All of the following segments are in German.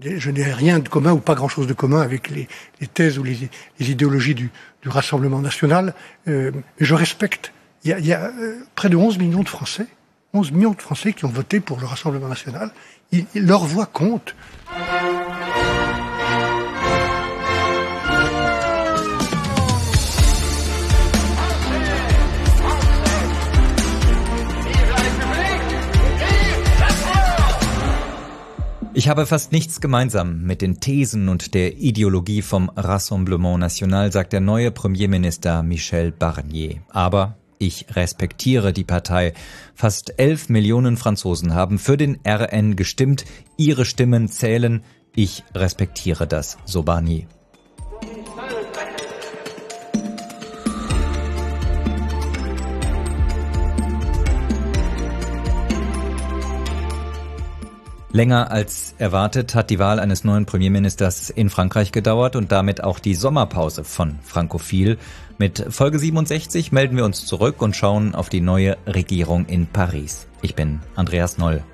Je n'ai rien de commun ou pas grand-chose de commun avec les thèses ou les idéologies du Rassemblement national. Mais je respecte. Il y a près de 11 millions de Français qui ont voté pour le Rassemblement national. Leur voix compte. Ich habe fast nichts gemeinsam mit den Thesen und der Ideologie vom Rassemblement National, sagt der neue Premierminister Michel Barnier. Aber ich respektiere die Partei. Fast 11 Millionen Franzosen haben für den RN gestimmt. Ihre Stimmen zählen. Ich respektiere das, so Barnier. Länger als erwartet hat die Wahl eines neuen Premierministers in Frankreich gedauert und damit auch die Sommerpause von Frankophil. Mit Folge 67 melden wir uns zurück und schauen auf die neue Regierung in Paris. Ich bin Andreas Noll.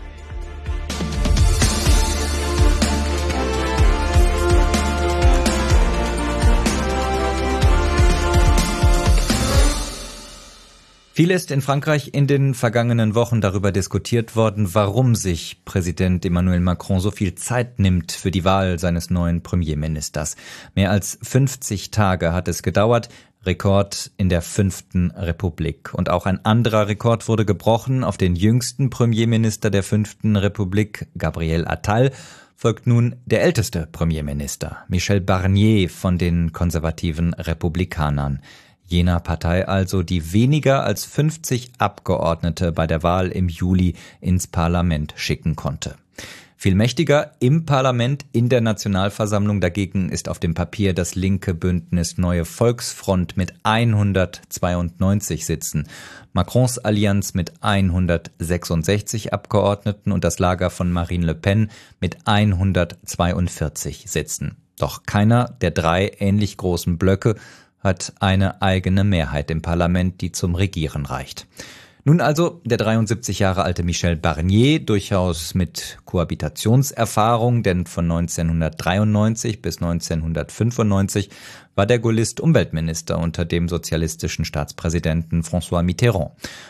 Viel ist in Frankreich in den vergangenen Wochen darüber diskutiert worden, warum sich Präsident Emmanuel Macron so viel Zeit nimmt für die Wahl seines neuen Premierministers. Mehr als 50 Tage hat es gedauert, Rekord in der 5. Republik. Und auch ein anderer Rekord wurde gebrochen. Auf den jüngsten Premierminister der 5. Republik, Gabriel Attal, folgt nun der älteste Premierminister, Michel Barnier von den konservativen Republikanern. Jener Partei also, die weniger als 50 Abgeordnete bei der Wahl im Juli ins Parlament schicken konnte. Viel mächtiger im Parlament, in der Nationalversammlung dagegen ist auf dem Papier das linke Bündnis Neue Volksfront mit 192 Sitzen, Macrons Allianz mit 166 Abgeordneten und das Lager von Marine Le Pen mit 142 Sitzen. Doch keiner der drei ähnlich großen Blöcke hat eine eigene Mehrheit im Parlament, die zum Regieren reicht. Nun also der 73 Jahre alte Michel Barnier, durchaus mit Kohabitationserfahrung, denn von 1993 bis 1995 war der Gaullist Umweltminister unter dem sozialistischen Staatspräsidenten François Mitterrand.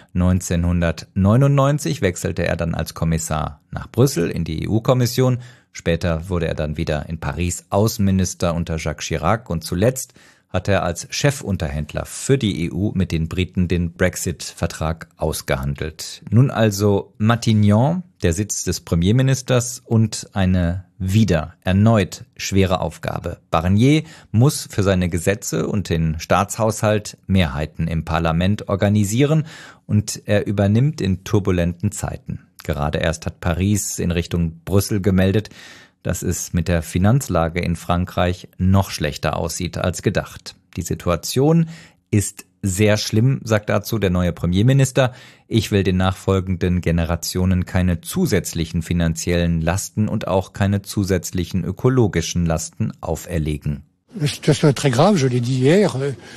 1999 wechselte er dann als Kommissar nach Brüssel in die EU-Kommission. Später wurde er dann wieder in Paris Außenminister unter Jacques Chirac und zuletzt hat er als Chefunterhändler für die EU mit den Briten den Brexit-Vertrag ausgehandelt. Nun also Matignon, der Sitz des Premierministers und eine erneut schwere Aufgabe. Barnier muss für seine Gesetze und den Staatshaushalt Mehrheiten im Parlament organisieren und er übernimmt in turbulenten Zeiten. Gerade erst hat Paris in Richtung Brüssel gemeldet, dass es mit der Finanzlage in Frankreich noch schlechter aussieht als gedacht. Die Situation ist sehr schlimm, sagt dazu der neue Premierminister. Ich will den nachfolgenden Generationen keine zusätzlichen finanziellen Lasten und auch keine zusätzlichen ökologischen Lasten auferlegen. La situation est très grave, je l'ai dit hier.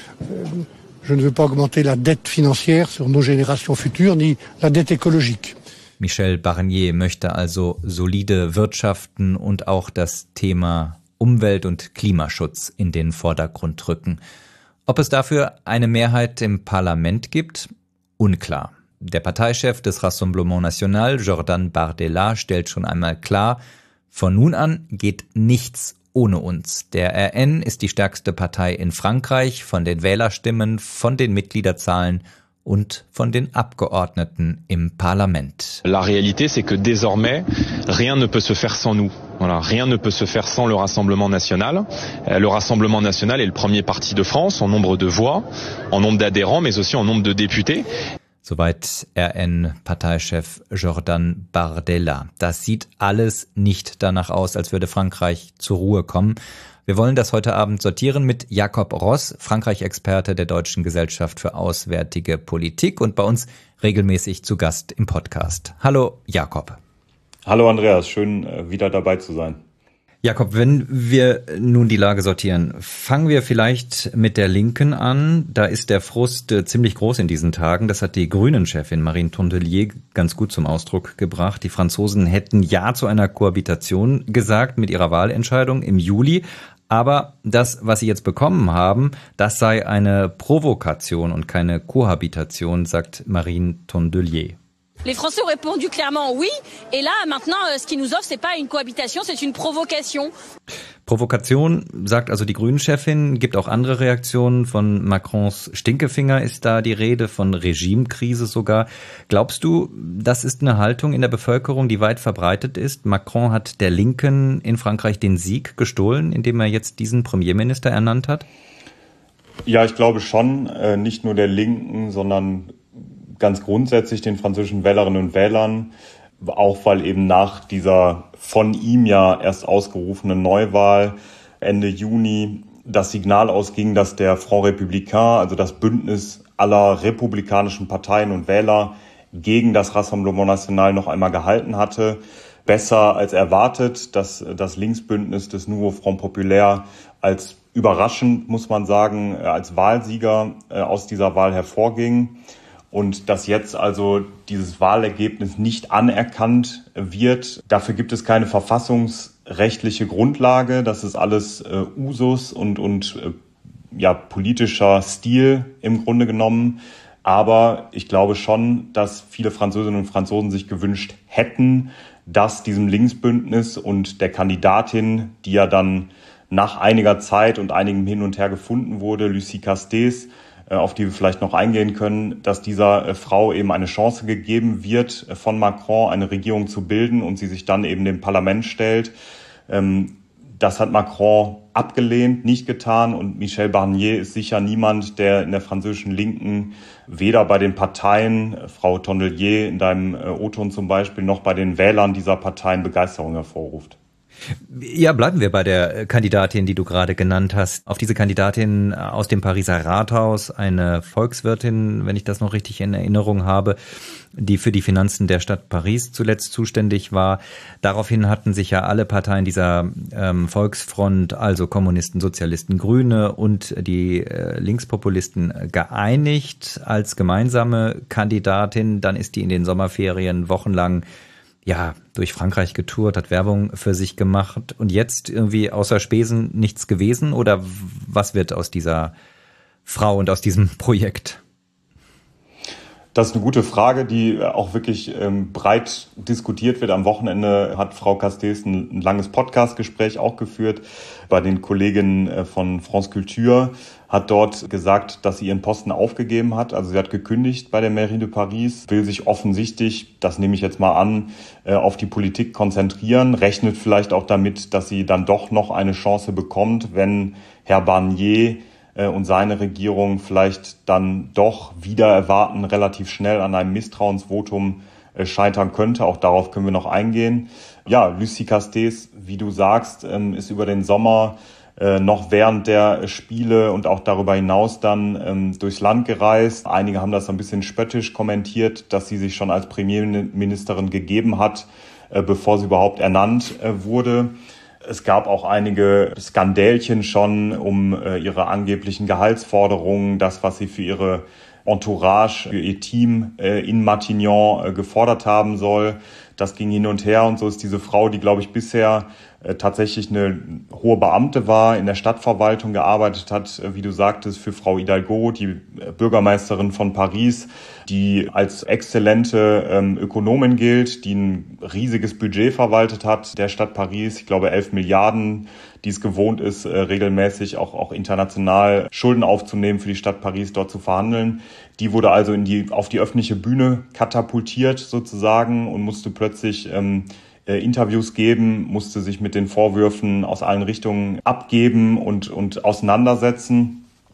Je ne veux pas augmenter la dette financière sur nos générations futures, ni la dette écologique. Michel Barnier möchte also solide wirtschaften und auch das Thema Umwelt- und Klimaschutz in den Vordergrund rücken. Ob es dafür eine Mehrheit im Parlament gibt? Unklar. Der Parteichef des Rassemblement National, Jordan Bardella, stellt schon einmal klar, von nun an geht nichts ohne uns. Der RN ist die stärkste Partei in Frankreich, von den Wählerstimmen, von den Mitgliederzahlen und von den Abgeordneten im Parlament. La réalité, c'est que désormais, rien ne peut se faire sans nous. Voilà, rien ne peut se faire sans le Rassemblement national. Le Rassemblement national est le premier parti de France en nombre de voix, en nombre d'adhérents, mais aussi en nombre de députés. Soweit RN-Parteichef Jordan Bardella. Das sieht alles nicht danach aus, als würde Frankreich zur Ruhe kommen. Wir wollen das heute Abend sortieren mit Jakob Ross, Frankreich-Experte der Deutschen Gesellschaft für Auswärtige Politik und bei uns regelmäßig zu Gast im Podcast. Hallo Jakob. Hallo Andreas, schön wieder dabei zu sein. Jakob, wenn wir nun die Lage sortieren, fangen wir vielleicht mit der Linken an. Da ist der Frust ziemlich groß in diesen Tagen. Das hat die Grünen-Chefin Marine Tondelier ganz gut zum Ausdruck gebracht. Die Franzosen hätten Ja zu einer Kohabitation gesagt mit ihrer Wahlentscheidung im Juli. Aber das, was sie jetzt bekommen haben, das sei eine Provokation und keine Kohabitation, sagt Marine Tondelier. Les Français ont répondu clairement oui. Et là, maintenant, ce qu'ils nous offrent, c'est pas une cohabitation, c'est une provocation. Provokation, sagt also die Grünen-Chefin, gibt auch andere Reaktionen. Von Macrons Stinkefinger ist da die Rede, von Regimekrise sogar. Glaubst du, das ist eine Haltung in der Bevölkerung, die weit verbreitet ist? Macron hat der Linken in Frankreich den Sieg gestohlen, indem er jetzt diesen Premierminister ernannt hat? Ja, ich glaube schon, nicht nur der Linken, sondern ganz grundsätzlich den französischen Wählerinnen und Wählern, auch weil eben nach dieser von ihm ja erst ausgerufenen Neuwahl Ende Juni das Signal ausging, dass der Front Républicain, also das Bündnis aller republikanischen Parteien und Wähler, gegen das Rassemblement National noch einmal gehalten hatte. Besser als erwartet, dass das Linksbündnis des Nouveau Front Populaire als überraschend, muss man sagen, als Wahlsieger aus dieser Wahl hervorging. Und dass jetzt also dieses Wahlergebnis nicht anerkannt wird, dafür gibt es keine verfassungsrechtliche Grundlage. Das ist alles Usus und politischer Stil im Grunde genommen. Aber ich glaube schon, dass viele Französinnen und Franzosen sich gewünscht hätten, dass diesem Linksbündnis und der Kandidatin, die ja dann nach einiger Zeit und einigem Hin und Her gefunden wurde, Lucie Castés, auf die wir vielleicht noch eingehen können, dass dieser Frau eben eine Chance gegeben wird, von Macron eine Regierung zu bilden und sie sich dann eben dem Parlament stellt. Das hat Macron abgelehnt, nicht getan, und Michel Barnier ist sicher niemand, der in der französischen Linken weder bei den Parteien, Frau Tondelier in deinem O-Ton zum Beispiel, noch bei den Wählern dieser Parteien Begeisterung hervorruft. Ja, bleiben wir bei der Kandidatin, die du gerade genannt hast. Auf diese Kandidatin aus dem Pariser Rathaus, eine Volkswirtin, wenn ich das noch richtig in Erinnerung habe, die für die Finanzen der Stadt Paris zuletzt zuständig war. Daraufhin hatten sich ja alle Parteien dieser Volksfront, also Kommunisten, Sozialisten, Grüne und die Linkspopulisten geeinigt als gemeinsame Kandidatin. Dann ist die in den Sommerferien wochenlang durch Frankreich getourt, hat Werbung für sich gemacht und jetzt irgendwie außer Spesen nichts gewesen? Oder was wird aus dieser Frau und aus diesem Projekt? Das ist eine gute Frage, die auch wirklich breit diskutiert wird. Am Wochenende hat Frau Castés ein langes Podcastgespräch auch geführt bei den Kolleginnen von France Culture, hat dort gesagt, dass sie ihren Posten aufgegeben hat. Also sie hat gekündigt bei der Mairie de Paris, will sich offensichtlich, das nehme ich jetzt mal an, auf die Politik konzentrieren, rechnet vielleicht auch damit, dass sie dann doch noch eine Chance bekommt, wenn Herr Barnier und seine Regierung vielleicht dann doch wieder erwarten, relativ schnell an einem Misstrauensvotum scheitern könnte. Auch darauf können wir noch eingehen. Ja, Lucie Castés, wie du sagst, ist über den Sommer noch während der Spiele und auch darüber hinaus dann durchs Land gereist. Einige haben das ein bisschen spöttisch kommentiert, dass sie sich schon als Premierministerin gegeben hat, bevor sie überhaupt ernannt wurde. Es gab auch einige Skandälchen schon um ihre angeblichen Gehaltsforderungen, das, was sie für ihre Entourage, für ihr Team in Matignon gefordert haben soll. Das ging hin und her, und so ist diese Frau, die, glaube ich, bisher tatsächlich eine hohe Beamte war, in der Stadtverwaltung gearbeitet hat, wie du sagtest, für Frau Hidalgo, die Bürgermeisterin von Paris, die als exzellente Ökonomin gilt, die ein riesiges Budget verwaltet hat, der Stadt Paris, ich glaube 11 Milliarden, die es gewohnt ist, regelmäßig auch international Schulden aufzunehmen für die Stadt Paris, dort zu verhandeln. Die wurde also auf die öffentliche Bühne katapultiert sozusagen und musste plötzlich Interviews geben, musste sich mit den Vorwürfen aus allen Richtungen abgeben und auseinandersetzen.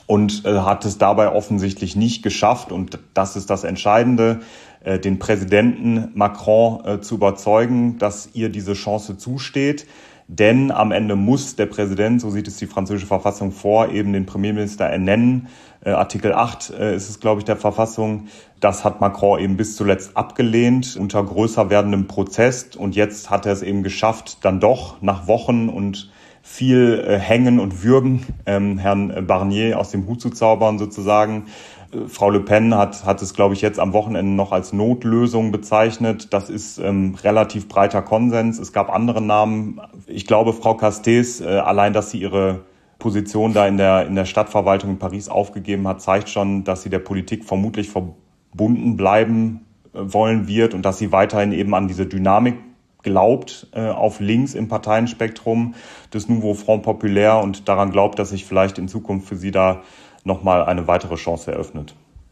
und hat es dabei offensichtlich nicht geschafft, und das ist das Entscheidende, den Präsidenten Macron zu überzeugen, dass ihr diese Chance zusteht. Denn am Ende muss der Präsident, so sieht es die französische Verfassung vor, eben den Premierminister ernennen. Artikel 8 ist es, glaube ich, der Verfassung. Das hat Macron eben bis zuletzt abgelehnt unter größer werdendem Prozess. Und jetzt hat er es eben geschafft, dann doch nach Wochen und viel Hängen und Würgen Herrn Barnier aus dem Hut zu zaubern sozusagen. Frau Le Pen hat es, glaube ich, jetzt am Wochenende noch als Notlösung bezeichnet. Das ist relativ breiter Konsens. Es gab andere Namen. Ich glaube, Frau Castex, allein, dass sie ihre Position da in der Stadtverwaltung in Paris aufgegeben hat, zeigt schon, dass sie der Politik vermutlich verbunden bleiben wollen wird und dass sie weiterhin eben an diese Dynamik glaubt, auf links im Parteienspektrum des Nouveau Front Populaire und daran glaubt, dass sich vielleicht in Zukunft für sie da nochmal eine weitere Chance eröffnet.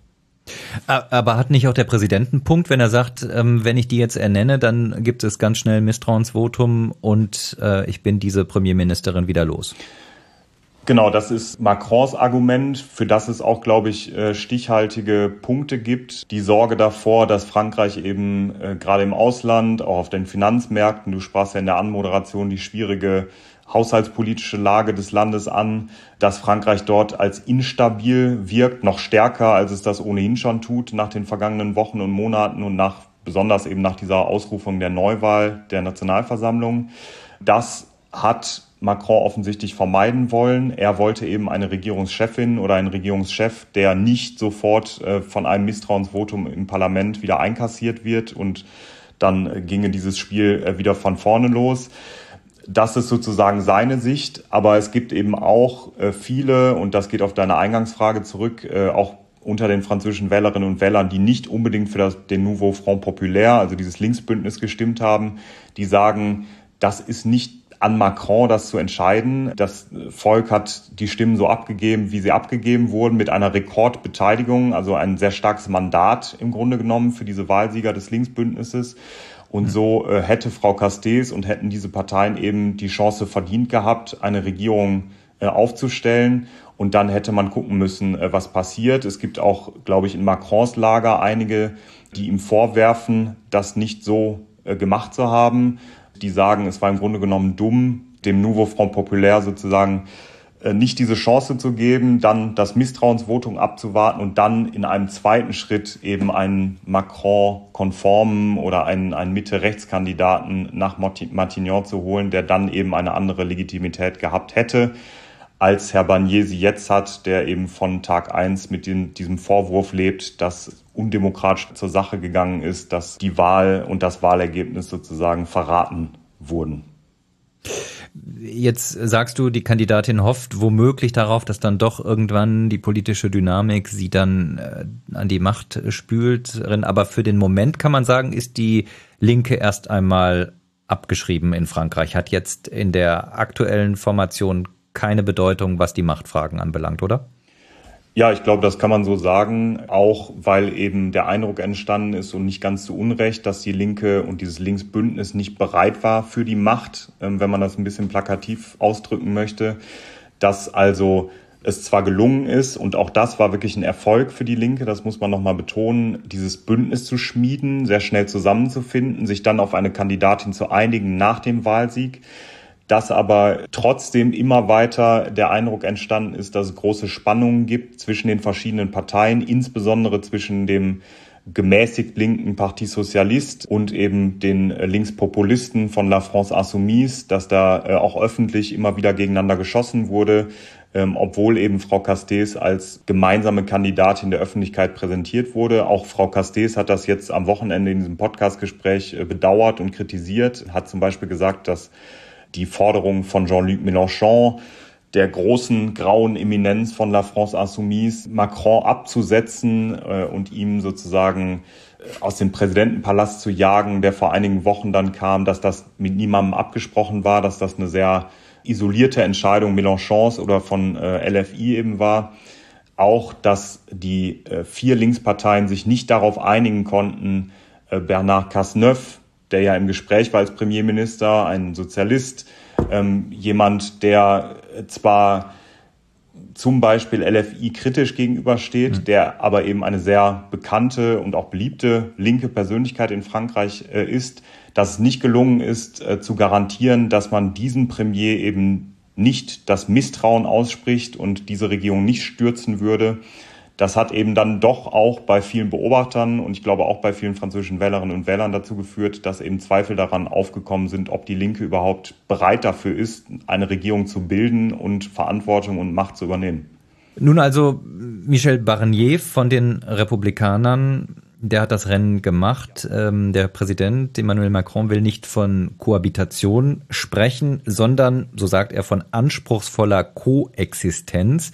Aber hat nicht auch der Präsident einen Punkt, wenn er sagt, wenn ich die jetzt ernenne, dann gibt es ganz schnell Misstrauensvotum und ich bin diese Premierministerin wieder los? Genau, das ist Macrons Argument, für das es auch, glaube ich, stichhaltige Punkte gibt. Die Sorge davor, dass Frankreich eben gerade im Ausland, auch auf den Finanzmärkten, du sprachst ja in der Anmoderation die schwierige haushaltspolitische Lage des Landes an, dass Frankreich dort als instabil wirkt, noch stärker, als es das ohnehin schon tut nach den vergangenen Wochen und Monaten und besonders eben nach dieser Ausrufung der Neuwahl der Nationalversammlung. Das hat Macron offensichtlich vermeiden wollen. Er wollte eben eine Regierungschefin oder einen Regierungschef, der nicht sofort von einem Misstrauensvotum im Parlament wieder einkassiert wird und dann ginge dieses Spiel wieder von vorne los. Das ist sozusagen seine Sicht, aber es gibt eben auch viele, und das geht auf deine Eingangsfrage zurück, auch unter den französischen Wählerinnen und Wählern, die nicht unbedingt für den Nouveau Front Populaire, also dieses Linksbündnis, gestimmt haben, die sagen, das ist nicht an Macron, das zu entscheiden. Das Volk hat die Stimmen so abgegeben, wie sie abgegeben wurden, mit einer Rekordbeteiligung, also ein sehr starkes Mandat im Grunde genommen für diese Wahlsieger des Linksbündnisses. Und so hätte Frau Castex und hätten diese Parteien eben die Chance verdient gehabt, eine Regierung aufzustellen. Und dann hätte man gucken müssen, was passiert. Es gibt auch, glaube ich, in Macrons Lager einige, die ihm vorwerfen, das nicht so gemacht zu haben. Die sagen, es war im Grunde genommen dumm, dem Nouveau Front Populaire sozusagen nicht diese Chance zu geben, dann das Misstrauensvotum abzuwarten und dann in einem zweiten Schritt eben einen Macron-konformen oder einen Mitte-Rechts-Kandidaten nach Matignon zu holen, der dann eben eine andere Legitimität gehabt hätte, als Herr Barnier sie jetzt hat, der eben von Tag 1 mit diesem Vorwurf lebt, dass undemokratisch zur Sache gegangen ist, dass die Wahl und das Wahlergebnis sozusagen verraten wurden. Jetzt sagst du, die Kandidatin hofft womöglich darauf, dass dann doch irgendwann die politische Dynamik sie dann an die Macht spült. Aber für den Moment kann man sagen, ist die Linke erst einmal abgeschrieben in Frankreich, hat jetzt in der aktuellen Formation keine Bedeutung, was die Machtfragen anbelangt, oder? Ja, ich glaube, das kann man so sagen, auch weil eben der Eindruck entstanden ist und nicht ganz zu Unrecht, dass die Linke und dieses Linksbündnis nicht bereit war für die Macht, wenn man das ein bisschen plakativ ausdrücken möchte, dass also es zwar gelungen ist, und auch das war wirklich ein Erfolg für die Linke, das muss man nochmal betonen, dieses Bündnis zu schmieden, sehr schnell zusammenzufinden, sich dann auf eine Kandidatin zu einigen nach dem Wahlsieg, dass aber trotzdem immer weiter der Eindruck entstanden ist, dass es große Spannungen gibt zwischen den verschiedenen Parteien, insbesondere zwischen dem gemäßigt linken Parti Socialiste und eben den Linkspopulisten von La France Insoumise, dass da auch öffentlich immer wieder gegeneinander geschossen wurde, obwohl eben Frau Castex als gemeinsame Kandidatin der Öffentlichkeit präsentiert wurde. Auch Frau Castex hat das jetzt am Wochenende in diesem Podcastgespräch bedauert und kritisiert, hat zum Beispiel gesagt, dass die Forderung von Jean-Luc Mélenchon, der großen grauen Eminenz von La France Insoumise, Macron abzusetzen und ihm sozusagen aus dem Präsidentenpalast zu jagen, der vor einigen Wochen dann kam, dass das mit niemandem abgesprochen war, dass das eine sehr isolierte Entscheidung Mélenchons oder von LFI eben war. Auch, dass die 4 Linksparteien sich nicht darauf einigen konnten, Bernard Cazeneuve, der ja im Gespräch war als Premierminister, ein Sozialist, jemand, der zwar zum Beispiel LFI kritisch gegenübersteht, der aber eben eine sehr bekannte und auch beliebte linke Persönlichkeit in Frankreich ist, dass es nicht gelungen ist, zu garantieren, dass man diesen Premier eben nicht das Misstrauen ausspricht und diese Regierung nicht stürzen würde. Das hat eben dann doch auch bei vielen Beobachtern und ich glaube auch bei vielen französischen Wählerinnen und Wählern dazu geführt, dass eben Zweifel daran aufgekommen sind, ob die Linke überhaupt bereit dafür ist, eine Regierung zu bilden und Verantwortung und Macht zu übernehmen. Nun also Michel Barnier von den Republikanern, der hat das Rennen gemacht. Der Präsident Emmanuel Macron will nicht von Kohabitation sprechen, sondern, so sagt er, von anspruchsvoller Koexistenz.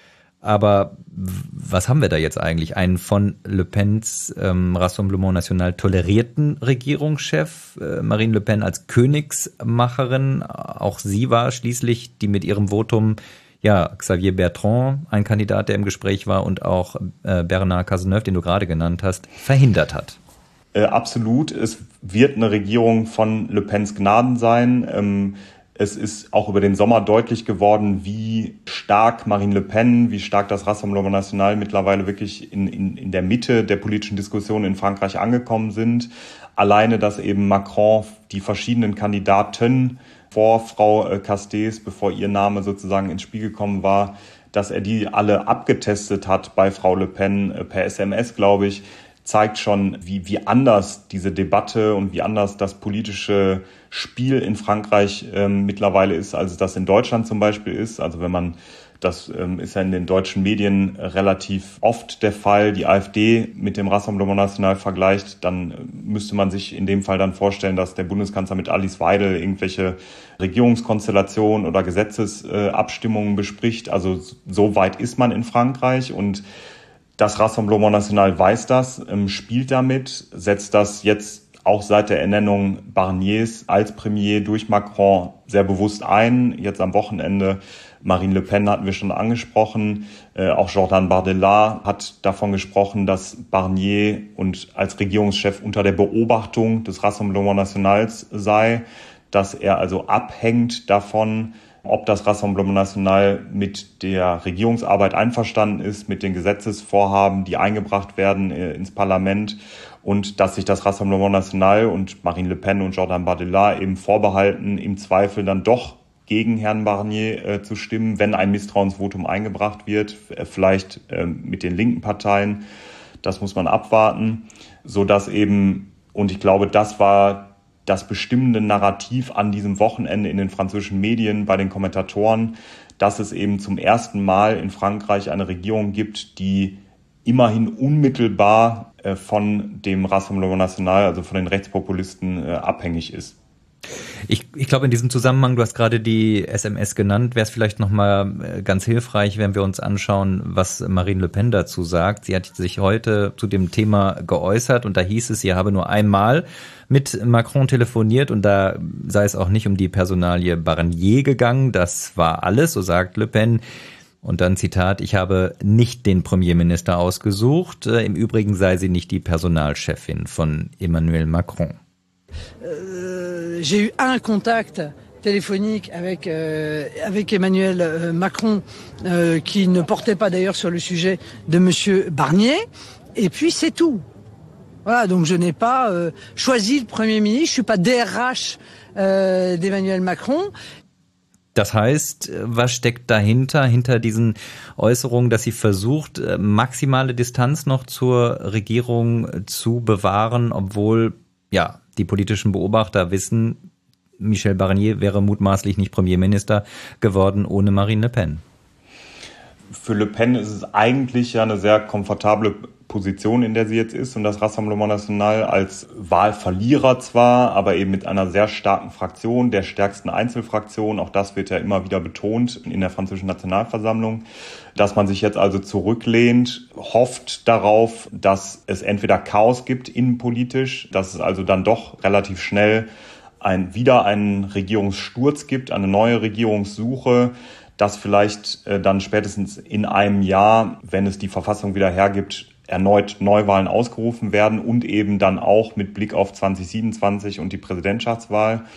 Aber was haben wir da jetzt eigentlich? Einen von Le Pens Rassemblement National tolerierten Regierungschef, Marine Le Pen als Königsmacherin. Auch sie war schließlich die mit ihrem Votum, ja, Xavier Bertrand, ein Kandidat, der im Gespräch war, und auch Bernard Cazeneuve, den du gerade genannt hast, verhindert hat. Absolut. Es wird eine Regierung von Le Pens Gnaden sein. Es ist auch über den Sommer deutlich geworden, wie stark Marine Le Pen, wie stark das Rassemblement National mittlerweile wirklich in der Mitte der politischen Diskussion in Frankreich angekommen sind. Alleine, dass eben Macron die verschiedenen Kandidaten vor Frau Castex, bevor ihr Name sozusagen ins Spiel gekommen war, dass er die alle abgetestet hat bei Frau Le Pen per SMS, glaube ich, zeigt schon, wie anders diese Debatte und wie anders das politische Spiel in Frankreich mittlerweile ist, als es das in Deutschland zum Beispiel ist. Also wenn man, das ist ja in den deutschen Medien relativ oft der Fall, die AfD mit dem Rassemblement National vergleicht, dann müsste man sich in dem Fall dann vorstellen, dass der Bundeskanzler mit Alice Weidel irgendwelche Regierungskonstellationen oder Gesetzesabstimmungen bespricht. Also so weit ist man in Frankreich und das Rassemblement National weiß das, spielt damit, setzt das jetzt auch seit der Ernennung Barniers als Premier durch Macron sehr bewusst ein. Jetzt am Wochenende, Marine Le Pen hatten wir schon angesprochen, auch Jordan Bardella hat davon gesprochen, dass Barnier und als Regierungschef unter der Beobachtung des Rassemblement Nationals sei, dass er also abhängt davon, ob das Rassemblement National mit der Regierungsarbeit einverstanden ist, mit den Gesetzesvorhaben, die eingebracht werden ins Parlament, und dass sich das Rassemblement National und Marine Le Pen und Jordan Bardella eben vorbehalten, im Zweifel dann doch gegen Herrn Barnier zu stimmen, wenn ein Misstrauensvotum eingebracht wird, vielleicht mit den linken Parteien. Das muss man abwarten, sodass eben, und ich glaube, das war das bestimmende Narrativ an diesem Wochenende in den französischen Medien bei den Kommentatoren, dass es eben zum ersten Mal in Frankreich eine Regierung gibt, die immerhin unmittelbar von dem Rassemblement National, also von den Rechtspopulisten, abhängig ist. Ich glaube in diesem Zusammenhang, du hast gerade die SMS genannt, wäre es vielleicht nochmal ganz hilfreich, wenn wir uns anschauen, was Marine Le Pen dazu sagt. Sie hat sich heute zu dem Thema geäußert und da hieß es, sie habe nur einmal mit Macron telefoniert und da sei es auch nicht um die Personalie Barnier gegangen. Das war alles, so sagt Le Pen. Und dann Zitat, ich habe nicht den Premierminister ausgesucht. Im Übrigen sei sie nicht die Personalchefin von Emmanuel Macron. J'ai eu un contact téléphonique avec Emmanuel Macron qui ne portait pas d'ailleurs sur le sujet de monsieur Barnier et puis c'est tout. Voilà, donc je n'ai pas choisi le Premier ministre, je suis pas DRH d'Emmanuel Macron. Das heißt, was steckt dahinter, hinter diesen Äußerungen, dass sie versucht, maximale Distanz noch zur Regierung zu bewahren, obwohl ja die politischen Beobachter wissen, Michel Barnier wäre mutmaßlich nicht Premierminister geworden ohne Marine Le Pen. Für Le Pen ist es eigentlich ja eine sehr komfortable Position, in der sie jetzt ist, und das Rassemblement National als Wahlverlierer zwar, aber eben mit einer sehr starken Fraktion, der stärksten Einzelfraktion, auch das wird ja immer wieder betont in der französischen Nationalversammlung, dass man sich jetzt also zurücklehnt, hofft darauf, dass es entweder Chaos gibt innenpolitisch, dass es also dann doch relativ schnell wieder einen Regierungssturz gibt, eine neue Regierungssuche, dass vielleicht dann spätestens in einem Jahr, wenn es die Verfassung wieder hergibt, erneut Neuwahlen ausgerufen werden und eben dann auch mit Blick auf 2027 und die Präsidentschaftswahl.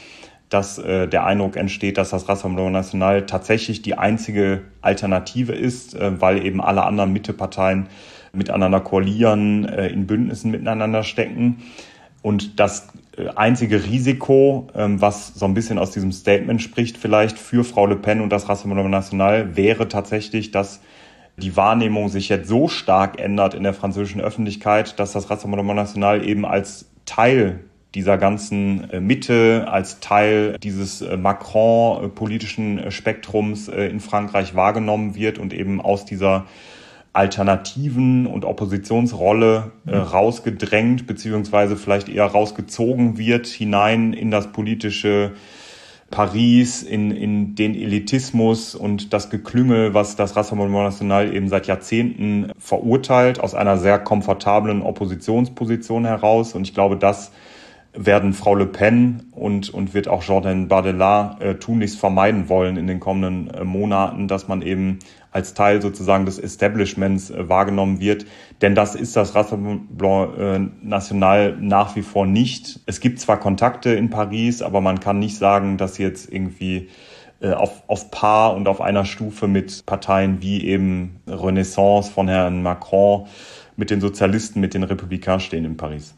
dass der Eindruck entsteht, dass das Rassemblement National tatsächlich die einzige Alternative ist, weil eben alle anderen Mitteparteien miteinander koalieren, in Bündnissen miteinander stecken. Und das einzige Risiko, was so ein bisschen aus diesem Statement spricht, vielleicht für Frau Le Pen und das Rassemblement National, wäre tatsächlich, dass die Wahrnehmung sich jetzt so stark ändert in der französischen Öffentlichkeit, dass das Rassemblement National eben als Teil dieser ganzen Mitte, als Teil dieses Macron-politischen Spektrums in Frankreich wahrgenommen wird und eben aus dieser Alternativen- und Oppositionsrolle rausgedrängt beziehungsweise vielleicht eher rausgezogen wird hinein in das politische Paris, in den Elitismus und das Geklüngel, was das Rassemblement National eben seit Jahrzehnten verurteilt, aus einer sehr komfortablen Oppositionsposition heraus. Und ich glaube, das werden Frau Le Pen und wird auch Jordan Bardella tunlichst vermeiden wollen in den kommenden Monaten, dass man eben als Teil sozusagen des Establishments wahrgenommen wird. Denn das ist das Rassemblement National nach wie vor nicht. Es gibt zwar Kontakte in Paris, aber man kann nicht sagen, dass sie jetzt irgendwie auf Paar und auf einer Stufe mit Parteien wie eben Renaissance von Herrn Macron, mit den Sozialisten, mit den Républicains stehen in Paris.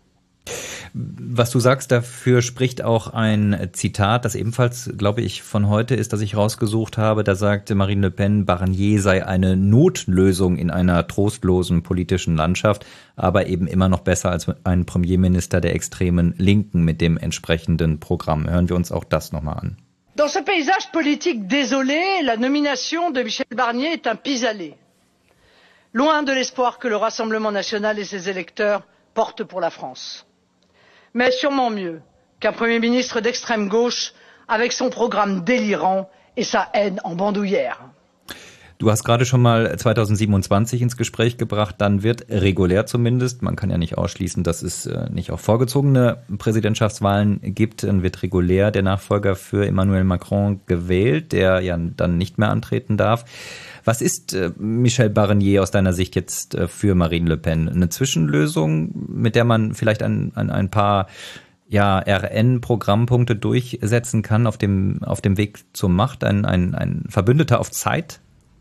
Was du sagst, dafür spricht auch ein Zitat, das ebenfalls, glaube ich, von heute ist, das ich rausgesucht habe. Da sagte Marine Le Pen, Barnier sei eine Notlösung in einer trostlosen politischen Landschaft, aber eben immer noch besser als ein Premierminister der extremen Linken mit dem entsprechenden Programm. Hören wir uns auch das nochmal an. Dans ce paysage politique désolé, la nomination de Michel Barnier est un pis-aller. Loin de l'espoir que le Rassemblement national et ses électeurs portent pour la France. Mais sûrement mieux qu'un Premier ministre d'extrême gauche avec son programme délirant et sa haine en bandoulière. Du hast gerade schon mal 2027 ins Gespräch gebracht, dann wird regulär zumindest, man kann ja nicht ausschließen, dass es nicht auch vorgezogene Präsidentschaftswahlen gibt, dann wird regulär der Nachfolger für Emmanuel Macron gewählt, der ja dann nicht mehr antreten darf. Was ist Michel Barnier aus deiner Sicht jetzt für Marine Le Pen? Eine Zwischenlösung, mit der man vielleicht ein paar RN-Programmpunkte durchsetzen kann auf dem Weg zur Macht, ein Verbündeter auf Zeit?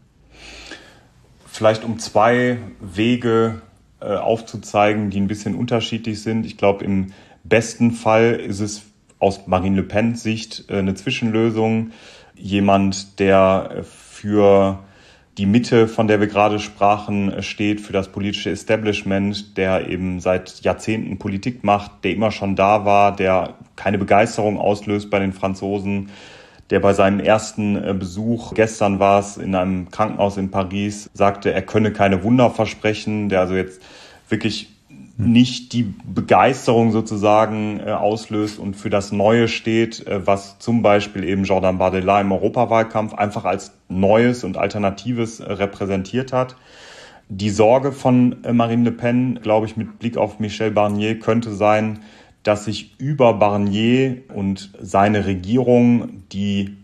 Vielleicht um zwei Wege aufzuzeigen, die ein bisschen unterschiedlich sind. Ich glaube, im besten Fall ist es aus Marine Le Pens Sicht eine Zwischenlösung. Jemand, der für die Mitte, von der wir gerade sprachen, steht, für das politische Establishment, der eben seit Jahrzehnten Politik macht, der immer schon da war, der keine Begeisterung auslöst bei den Franzosen, der bei seinem ersten Besuch, gestern war es, in einem Krankenhaus in Paris, sagte, er könne keine Wunder versprechen, der also jetzt wirklich nicht die Begeisterung sozusagen auslöst und für das Neue steht, was zum Beispiel eben Jordan Bardella im Europawahlkampf einfach als Neues und Alternatives repräsentiert hat. Die Sorge von Marine Le Pen, glaube ich, mit Blick auf Michel Barnier könnte sein, dass sich über Barnier und seine Regierung, die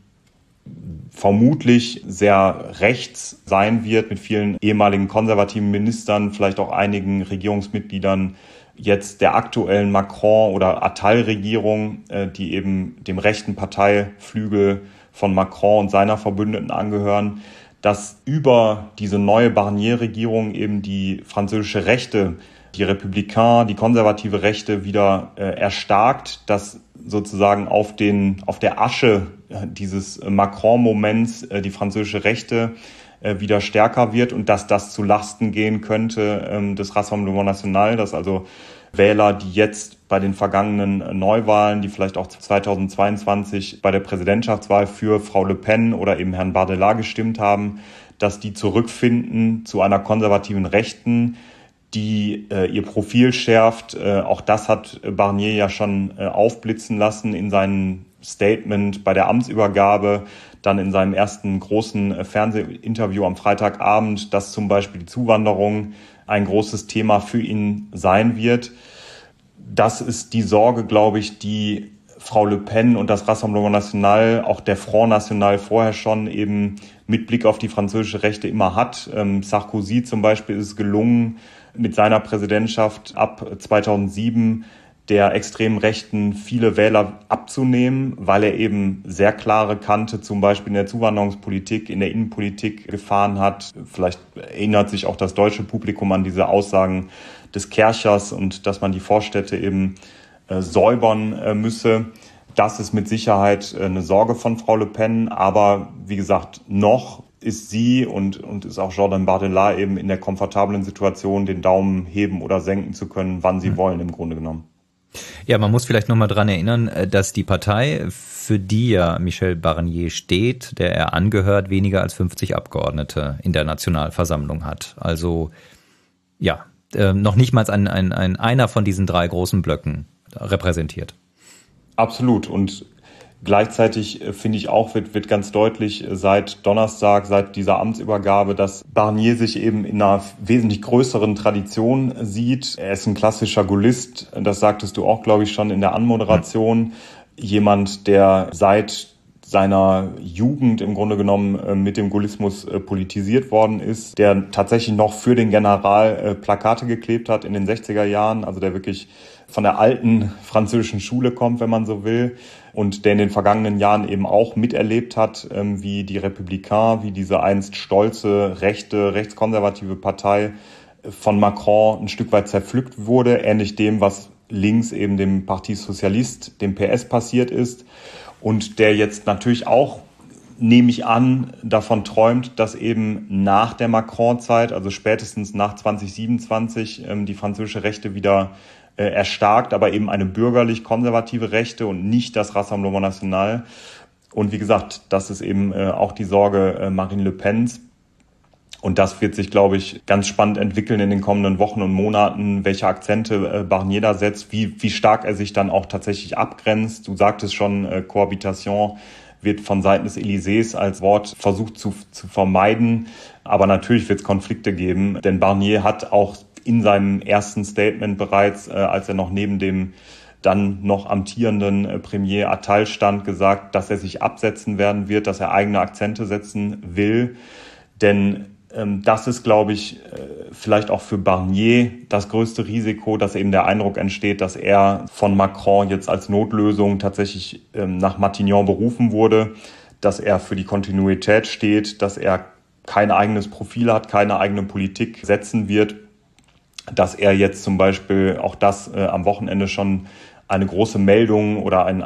vermutlich sehr rechts sein wird, mit vielen ehemaligen konservativen Ministern, vielleicht auch einigen Regierungsmitgliedern jetzt der aktuellen Macron- oder Attal-Regierung, die eben dem rechten Parteiflügel von Macron und seiner Verbündeten angehören, dass über diese neue Barnier-Regierung eben die französische Rechte, die Républicains, die konservative Rechte wieder erstarkt, dass sozusagen auf der Asche dieses Macron-Moments die französische Rechte wieder stärker wird und dass das zu Lasten gehen könnte des Rassemblement National, dass also Wähler, die jetzt bei den vergangenen Neuwahlen, die vielleicht auch 2022 bei der Präsidentschaftswahl für Frau Le Pen oder eben Herrn Bardella gestimmt haben, dass die zurückfinden zu einer konservativen Rechten, die ihr Profil schärft. Auch das hat Barnier ja schon aufblitzen lassen in seinem Statement bei der Amtsübergabe, dann in seinem ersten großen Fernsehinterview am Freitagabend, dass zum Beispiel die Zuwanderung ein großes Thema für ihn sein wird. Das ist die Sorge, glaube ich, die Frau Le Pen und das Rassemblement National, auch der Front National vorher schon eben mit Blick auf die französische Rechte immer hat. Sarkozy zum Beispiel ist es gelungen, mit seiner Präsidentschaft ab 2007 der extremen Rechten viele Wähler abzunehmen, weil er eben sehr klare Kante zum Beispiel in der Zuwanderungspolitik, in der Innenpolitik gefahren hat. Vielleicht erinnert sich auch das deutsche Publikum an diese Aussagen des Kerchers und dass man die Vorstädte eben säubern müsse. Das ist mit Sicherheit eine Sorge von Frau Le Pen. Aber wie gesagt, noch ist sie und ist auch Jordan Bardella eben in der komfortablen Situation, den Daumen heben oder senken zu können, wann sie wollen im Grunde genommen. Ja, man muss vielleicht nochmal dran erinnern, dass die Partei, für die ja Michel Barnier steht, der er angehört, weniger als 50 Abgeordnete in der Nationalversammlung hat. Also ja, noch nicht mal einer von diesen 3 großen Blöcken repräsentiert. Absolut. Und gleichzeitig finde ich auch, wird ganz deutlich seit Donnerstag, seit dieser Amtsübergabe, dass Barnier sich eben in einer wesentlich größeren Tradition sieht. Er ist ein klassischer Gaullist, das sagtest du auch, glaube ich, schon in der Anmoderation. Jemand, der seit seiner Jugend im Grunde genommen mit dem Gaullismus politisiert worden ist, der tatsächlich noch für den General Plakate geklebt hat in den 60er Jahren, also der wirklich von der alten französischen Schule kommt, wenn man so will, und der in den vergangenen Jahren eben auch miterlebt hat, wie die Républicains, wie diese einst stolze, rechte, rechtskonservative Partei von Macron ein Stück weit zerpflückt wurde, ähnlich dem, was links eben dem Parti Socialiste, dem PS passiert ist, und der jetzt natürlich auch, nehme ich an, davon träumt, dass eben nach der Macron-Zeit, also spätestens nach 2027, die französische Rechte wieder erstarkt, aber eben eine bürgerlich-konservative Rechte und nicht das Rassemblement National. Und wie gesagt, das ist eben auch die Sorge Marine Le Pens. Und das wird sich, glaube ich, ganz spannend entwickeln in den kommenden Wochen und Monaten, welche Akzente Barnier da setzt, wie stark er sich dann auch tatsächlich abgrenzt. Du sagtest schon, Cohabitation wird von Seiten des Élysées als Wort versucht zu vermeiden. Aber natürlich wird es Konflikte geben, denn Barnier hat auch in seinem ersten Statement bereits, als er noch neben dem dann noch amtierenden Premier Attal stand, gesagt, dass er sich absetzen werden wird, dass er eigene Akzente setzen will. Denn das ist, glaube ich, vielleicht auch für Barnier das größte Risiko, dass eben der Eindruck entsteht, dass er von Macron jetzt als Notlösung tatsächlich nach Matignon berufen wurde, dass er für die Kontinuität steht, dass er kein eigenes Profil hat, keine eigene Politik setzen wird, dass er jetzt zum Beispiel auch das am Wochenende schon eine große Meldung oder ein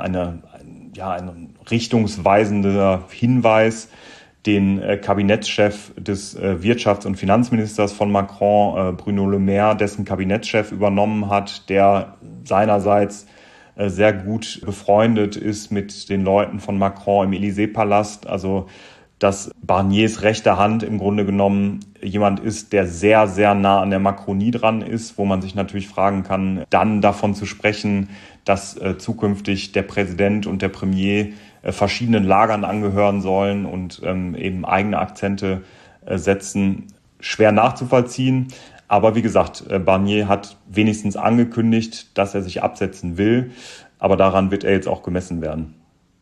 richtungsweisender Hinweis den Kabinettschef des Wirtschafts- und Finanzministers von Macron, Bruno Le Maire, dessen Kabinettschef übernommen hat, der seinerseits sehr gut befreundet ist mit den Leuten von Macron im Élysée-Palast. Also dass Barniers rechte Hand im Grunde genommen jemand ist, der sehr, sehr nah an der Macronie dran ist, wo man sich natürlich fragen kann, dann davon zu sprechen, dass zukünftig der Präsident und der Premier verschiedenen Lagern angehören sollen und eben eigene Akzente setzen, schwer nachzuvollziehen. Aber wie gesagt, Barnier hat wenigstens angekündigt, dass er sich absetzen will. Aber daran wird er jetzt auch gemessen werden.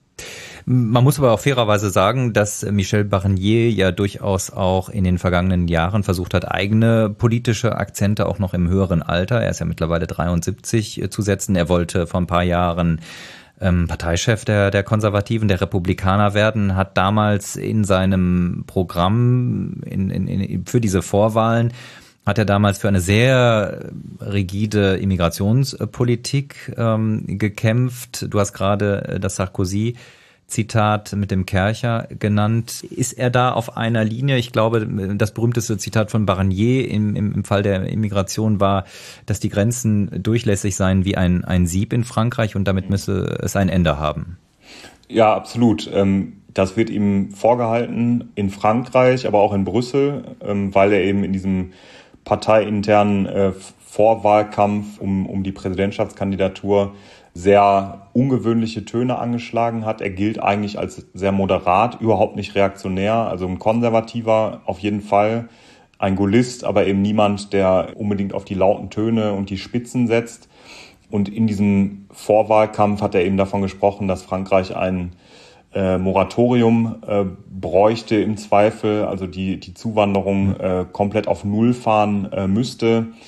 Man muss aber auch fairerweise sagen, dass Michel Barnier ja durchaus auch in den vergangenen Jahren versucht hat, eigene politische Akzente auch noch im höheren Alter, er ist ja mittlerweile 73, zu setzen. Er wollte vor ein paar Jahren Parteichef der Konservativen, der Republikaner werden, hat damals in seinem Programm für diese Vorwahlen hat er damals für eine sehr rigide Immigrationspolitik gekämpft. Du hast gerade das Sarkozy-Zitat mit dem Kercher genannt. Ist er da auf einer Linie? Ich glaube, das berühmteste Zitat von Barnier im Fall der Immigration war, dass die Grenzen durchlässig seien wie ein Sieb in Frankreich und damit müsse es ein Ende haben. Ja, absolut. Das wird ihm vorgehalten in Frankreich, aber auch in Brüssel, weil er eben in diesem parteiinternen Vorwahlkampf um die Präsidentschaftskandidatur sehr ungewöhnliche Töne angeschlagen hat. Er gilt eigentlich als sehr moderat, überhaupt nicht reaktionär, also ein Konservativer auf jeden Fall, ein Gaullist, aber eben niemand, der unbedingt auf die lauten Töne und die Spitzen setzt. Und in diesem Vorwahlkampf hat er eben davon gesprochen, dass Frankreich ein Moratorium bräuchte im Zweifel, also die Zuwanderung komplett auf Null fahren müsste.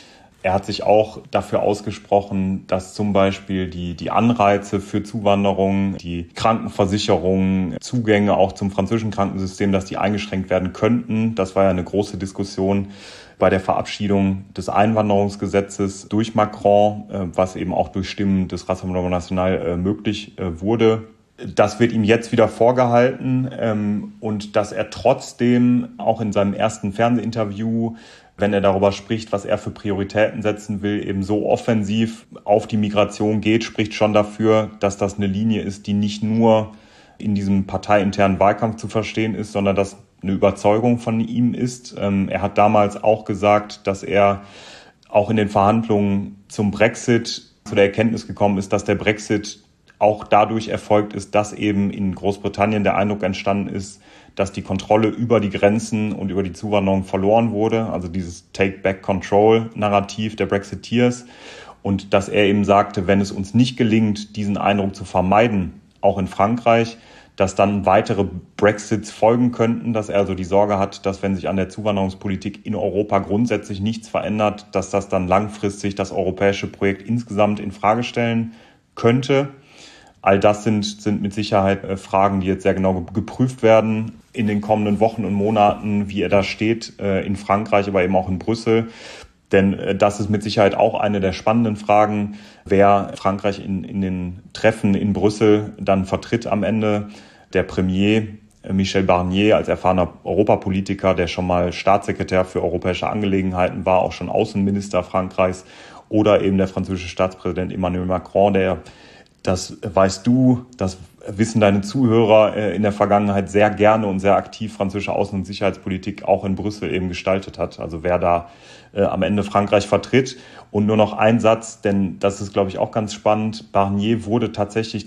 Er hat sich auch dafür ausgesprochen, dass zum Beispiel die Anreize für Zuwanderung, die Krankenversicherung, Zugänge auch zum französischen Krankensystem, dass die eingeschränkt werden könnten. Das war ja eine große Diskussion bei der Verabschiedung des Einwanderungsgesetzes durch Macron, was eben auch durch Stimmen des Rassemblement National möglich wurde. Das wird ihm jetzt wieder vorgehalten und dass er trotzdem auch in seinem ersten Fernsehinterview, wenn er darüber spricht, was er für Prioritäten setzen will, eben so offensiv auf die Migration geht, spricht schon dafür, dass das eine Linie ist, die nicht nur in diesem parteiinternen Wahlkampf zu verstehen ist, sondern dass eine Überzeugung von ihm ist. Er hat damals auch gesagt, dass er auch in den Verhandlungen zum Brexit zu der Erkenntnis gekommen ist, dass der Brexit auch dadurch erfolgt ist, dass eben in Großbritannien der Eindruck entstanden ist, dass die Kontrolle über die Grenzen und über die Zuwanderung verloren wurde, also dieses Take-Back-Control-Narrativ der Brexiteers. Und dass er eben sagte, wenn es uns nicht gelingt, diesen Eindruck zu vermeiden, auch in Frankreich, dass dann weitere Brexits folgen könnten, dass er also die Sorge hat, dass wenn sich an der Zuwanderungspolitik in Europa grundsätzlich nichts verändert, dass das dann langfristig das europäische Projekt insgesamt in Frage stellen könnte. All das sind mit Sicherheit Fragen, die jetzt sehr genau geprüft werden in den kommenden Wochen und Monaten, wie er da steht in Frankreich, aber eben auch in Brüssel. Denn das ist mit Sicherheit auch eine der spannenden Fragen, wer Frankreich in den Treffen in Brüssel dann vertritt am Ende. Der Premier Michel Barnier als erfahrener Europapolitiker, der schon mal Staatssekretär für europäische Angelegenheiten war, auch schon Außenminister Frankreichs, oder eben der französische Staatspräsident Emmanuel Macron, der, das weißt du, das wissen deine Zuhörer, in der Vergangenheit sehr gerne und sehr aktiv französische Außen- und Sicherheitspolitik auch in Brüssel eben gestaltet hat. Also wer da am Ende Frankreich vertritt. Und nur noch ein Satz, denn das ist, glaube ich, auch ganz spannend. Barnier wurde tatsächlich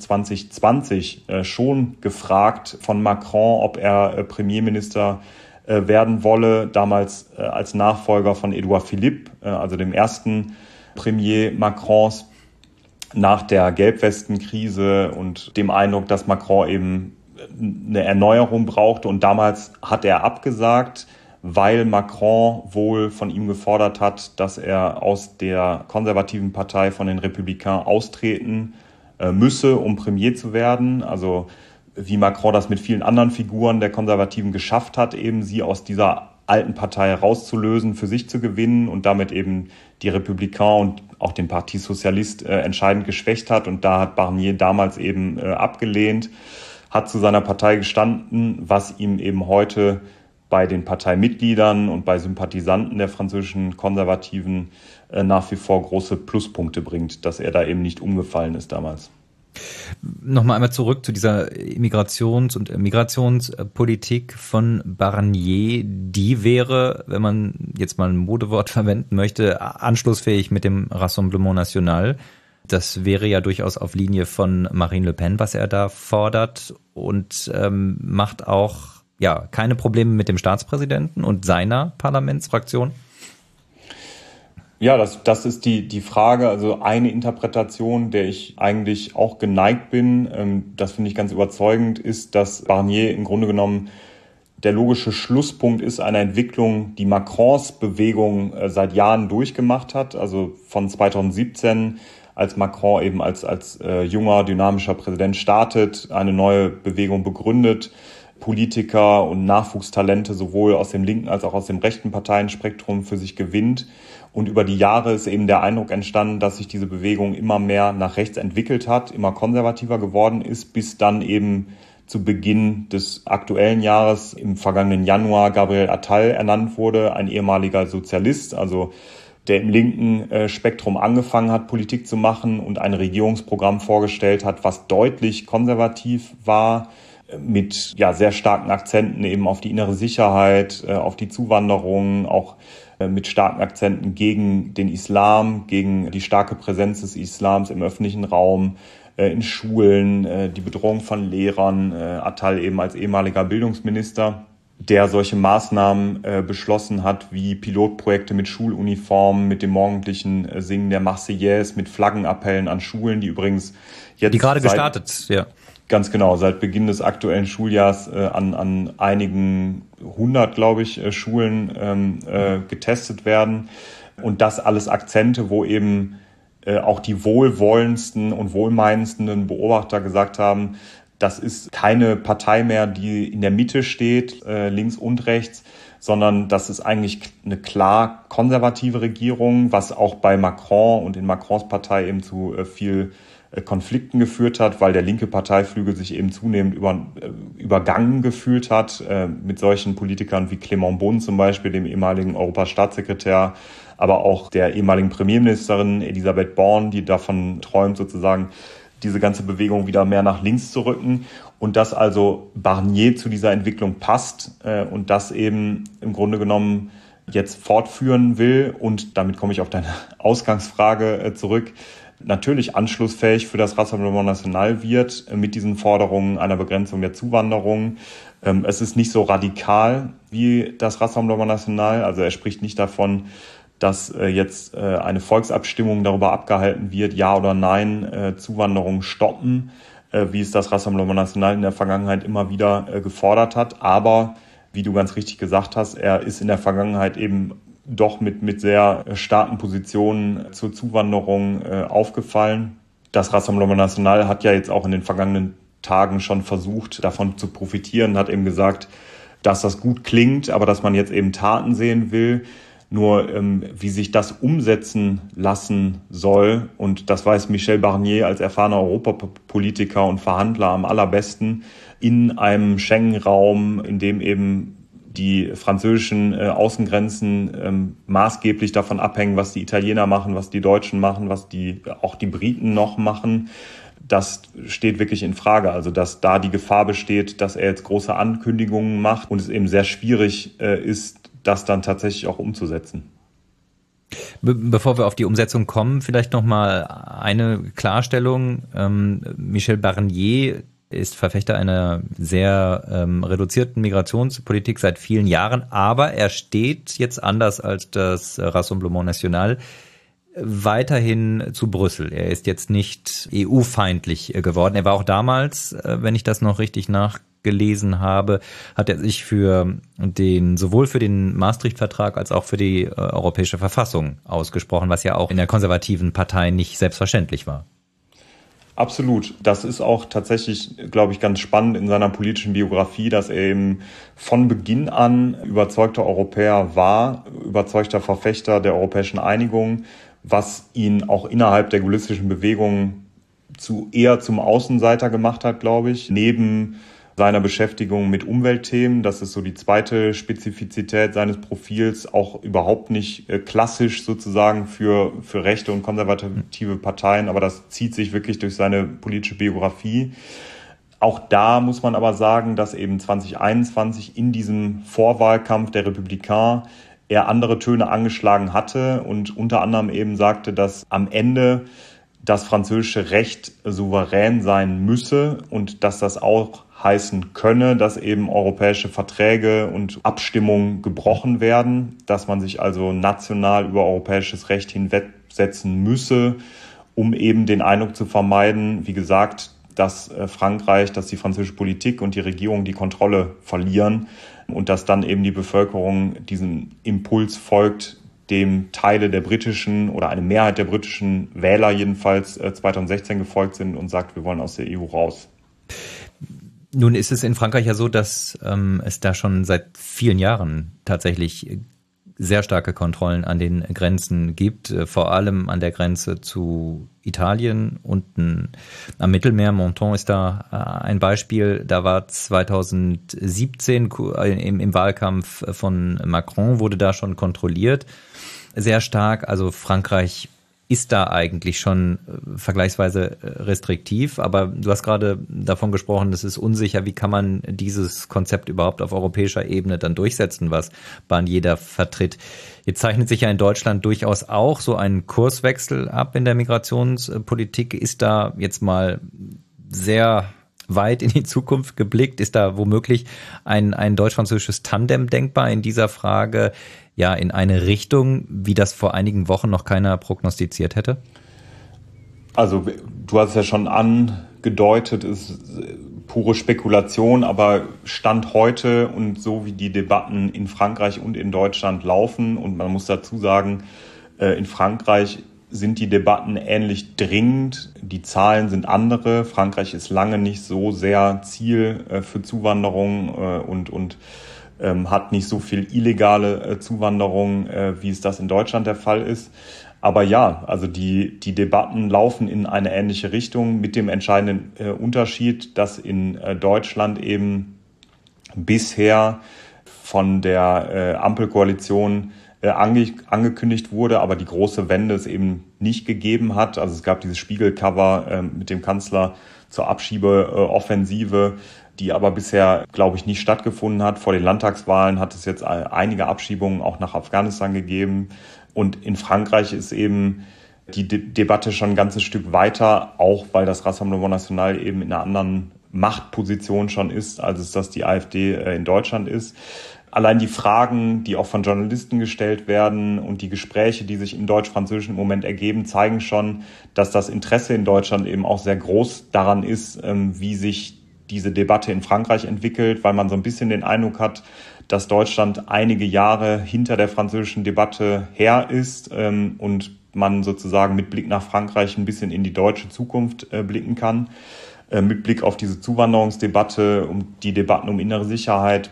2020 schon gefragt von Macron, ob er Premierminister werden wolle, damals als Nachfolger von Edouard Philippe, also dem ersten Premier Macrons, nach der Gelbwestenkrise und dem Eindruck, dass Macron eben eine Erneuerung brauchte. Und damals hat er abgesagt, weil Macron wohl von ihm gefordert hat, dass er aus der konservativen Partei von den Républicains austreten müsse, um Premier zu werden. Also wie Macron das mit vielen anderen Figuren der Konservativen geschafft hat, eben sie aus dieser alten Partei herauszulösen, für sich zu gewinnen und damit eben die Républicains und auch den Parti Socialiste entscheidend geschwächt hat. Und da hat Barnier damals eben abgelehnt, hat zu seiner Partei gestanden, was ihm eben heute bei den Parteimitgliedern und bei Sympathisanten der französischen Konservativen nach wie vor große Pluspunkte bringt, dass er da eben nicht umgefallen ist damals. Nochmal einmal zurück zu dieser Immigrations- und Migrationspolitik von Barnier. Die wäre, wenn man jetzt mal ein Modewort verwenden möchte, anschlussfähig mit dem Rassemblement National. Das wäre ja durchaus auf Linie von Marine Le Pen, was er da fordert, und macht auch keine Probleme mit dem Staatspräsidenten und seiner Parlamentsfraktion. Ja, das ist die Frage. Also eine Interpretation, der ich eigentlich auch geneigt bin, das finde ich ganz überzeugend, ist, dass Barnier im Grunde genommen der logische Schlusspunkt ist einer Entwicklung, die Macrons Bewegung seit Jahren durchgemacht hat. Also von 2017, als Macron eben als junger, dynamischer Präsident startet, eine neue Bewegung begründet, Politiker und Nachwuchstalente sowohl aus dem linken als auch aus dem rechten Parteienspektrum für sich gewinnt. Und über die Jahre ist eben der Eindruck entstanden, dass sich diese Bewegung immer mehr nach rechts entwickelt hat, immer konservativer geworden ist, bis dann eben zu Beginn des aktuellen Jahres im vergangenen Januar Gabriel Attal ernannt wurde, ein ehemaliger Sozialist, also der im linken Spektrum angefangen hat, Politik zu machen und ein Regierungsprogramm vorgestellt hat, was deutlich konservativ war, mit sehr starken Akzenten eben auf die innere Sicherheit, auf die Zuwanderung, auch mit starken Akzenten gegen den Islam, gegen die starke Präsenz des Islams im öffentlichen Raum, in Schulen, die Bedrohung von Lehrern. Attal eben als ehemaliger Bildungsminister, der solche Maßnahmen beschlossen hat, wie Pilotprojekte mit Schuluniformen, mit dem morgendlichen Singen der Marseillaise, mit Flaggenappellen an Schulen, die übrigens jetzt... Die gerade gestartet, ja. Ganz genau, seit Beginn des aktuellen Schuljahrs an einigen 100, glaube ich, Schulen getestet werden. Und das alles Akzente, wo eben auch die wohlwollendsten und wohlmeinendsten Beobachter gesagt haben, das ist keine Partei mehr, die in der Mitte steht, links und rechts, sondern das ist eigentlich eine klar konservative Regierung, was auch bei Macron und in Macrons Partei eben zu viel Konflikten geführt hat, weil der linke Parteiflügel sich eben zunehmend übergangen gefühlt hat mit solchen Politikern wie Clément Beaune zum Beispiel, dem ehemaligen Europastaatssekretär, aber auch der ehemaligen Premierministerin Elisabeth Borne, die davon träumt, sozusagen diese ganze Bewegung wieder mehr nach links zu rücken. Und dass also Barnier zu dieser Entwicklung passt und das eben im Grunde genommen jetzt fortführen will. Und damit komme ich auf deine Ausgangsfrage zurück. Natürlich anschlussfähig für das Rassemblement National wird mit diesen Forderungen einer Begrenzung der Zuwanderung. Es ist nicht so radikal wie das Rassemblement National. Also er spricht nicht davon, dass jetzt eine Volksabstimmung darüber abgehalten wird, ja oder nein, Zuwanderung stoppen, wie es das Rassemblement National in der Vergangenheit immer wieder gefordert hat. Aber, wie du ganz richtig gesagt hast, er ist in der Vergangenheit eben doch mit sehr starken Positionen zur Zuwanderung aufgefallen. Das Rassemblement National hat ja jetzt auch in den vergangenen Tagen schon versucht, davon zu profitieren, hat eben gesagt, dass das gut klingt, aber dass man jetzt eben Taten sehen will. Nur wie sich das umsetzen lassen soll, und das weiß Michel Barnier als erfahrener Europapolitiker und Verhandler am allerbesten, in einem Schengen-Raum, in dem eben die französischen Außengrenzen maßgeblich davon abhängen, was die Italiener machen, was die Deutschen machen, was auch die Briten noch machen. Das steht wirklich in Frage. Also dass da die Gefahr besteht, dass er jetzt große Ankündigungen macht und es eben sehr schwierig ist, das dann tatsächlich auch umzusetzen. Bevor wir auf die Umsetzung kommen, vielleicht noch mal eine Klarstellung. Michel Barnier ist Verfechter einer sehr reduzierten Migrationspolitik seit vielen Jahren, aber er steht jetzt anders als das Rassemblement National weiterhin zu Brüssel. Er ist jetzt nicht EU-feindlich geworden. Er war auch damals, wenn ich das noch richtig nachgelesen habe, hat er sich sowohl für den Maastricht-Vertrag als auch für die Europäische Verfassung ausgesprochen, was ja auch in der konservativen Partei nicht selbstverständlich war. Absolut. Das ist auch tatsächlich, glaube ich, ganz spannend in seiner politischen Biografie, dass er eben von Beginn an überzeugter Europäer war, überzeugter Verfechter der europäischen Einigung, was ihn auch innerhalb der gaullistischen Bewegung eher zum Außenseiter gemacht hat, glaube ich. Neben seiner Beschäftigung mit Umweltthemen, das ist so die zweite Spezifizität seines Profils, auch überhaupt nicht klassisch sozusagen für rechte und konservative Parteien, aber das zieht sich wirklich durch seine politische Biografie. Auch da muss man aber sagen, dass eben 2021 in diesem Vorwahlkampf der Republikaner er andere Töne angeschlagen hatte und unter anderem eben sagte, dass am Ende das französische Recht souverän sein müsse und dass das auch heißen könne, dass eben europäische Verträge und Abstimmungen gebrochen werden, dass man sich also national über europäisches Recht hinwegsetzen müsse, um eben den Eindruck zu vermeiden, wie gesagt, dass Frankreich, dass die französische Politik und die Regierung die Kontrolle verlieren und dass dann eben die Bevölkerung diesem Impuls folgt, dem Teile der britischen oder eine Mehrheit der britischen Wähler jedenfalls 2016 gefolgt sind und sagt, wir wollen aus der EU raus. Nun ist es in Frankreich ja so, dass es da schon seit vielen Jahren tatsächlich sehr starke Kontrollen an den Grenzen gibt, vor allem an der Grenze zu Italien, unten am Mittelmeer. Menton ist da ein Beispiel. Da war 2017 im Wahlkampf von Macron, wurde da schon kontrolliert, sehr stark. Also Frankreich ist da eigentlich schon vergleichsweise restriktiv, aber du hast gerade davon gesprochen, es ist unsicher, wie kann man dieses Konzept überhaupt auf europäischer Ebene dann durchsetzen, was Barnier da vertritt. Jetzt zeichnet sich ja in Deutschland durchaus auch so ein Kurswechsel ab in der Migrationspolitik. Ist da jetzt mal sehr weit in die Zukunft geblickt? Ist da womöglich ein deutsch-französisches Tandem denkbar in dieser Frage, ja, in eine Richtung, wie das vor einigen Wochen noch keiner prognostiziert hätte? Also du hast es ja schon angedeutet, es ist pure Spekulation, aber Stand heute und so wie die Debatten in Frankreich und in Deutschland laufen, und man muss dazu sagen, In Frankreich sind die Debatten ähnlich dringend. Die Zahlen sind andere. Frankreich ist lange nicht so sehr Ziel für Zuwanderung und hat nicht so viel illegale Zuwanderung, wie es das in Deutschland der Fall ist. Aber ja, also die Debatten laufen in eine ähnliche Richtung mit dem entscheidenden Unterschied, dass in Deutschland eben bisher von der Ampelkoalition angekündigt wurde, aber die große Wende es eben nicht gegeben hat. Also es gab dieses Spiegelcover mit dem Kanzler zur Abschiebeoffensive, die aber bisher, glaube ich, nicht stattgefunden hat. Vor den Landtagswahlen hat es jetzt einige Abschiebungen auch nach Afghanistan gegeben. Und in Frankreich ist eben die Debatte schon ein ganzes Stück weiter, auch weil das Rassemblement National eben in einer anderen Machtposition schon ist, als es das die AfD in Deutschland ist. Allein die Fragen, die auch von Journalisten gestellt werden und die Gespräche, die sich im deutsch-französischen Moment ergeben, zeigen schon, dass das Interesse in Deutschland eben auch sehr groß daran ist, wie sich diese Debatte in Frankreich entwickelt, weil man so ein bisschen den Eindruck hat, dass Deutschland einige Jahre hinter der französischen Debatte her ist und man sozusagen mit Blick nach Frankreich ein bisschen in die deutsche Zukunft blicken kann. Mit Blick auf diese Zuwanderungsdebatte, um die Debatten um innere Sicherheit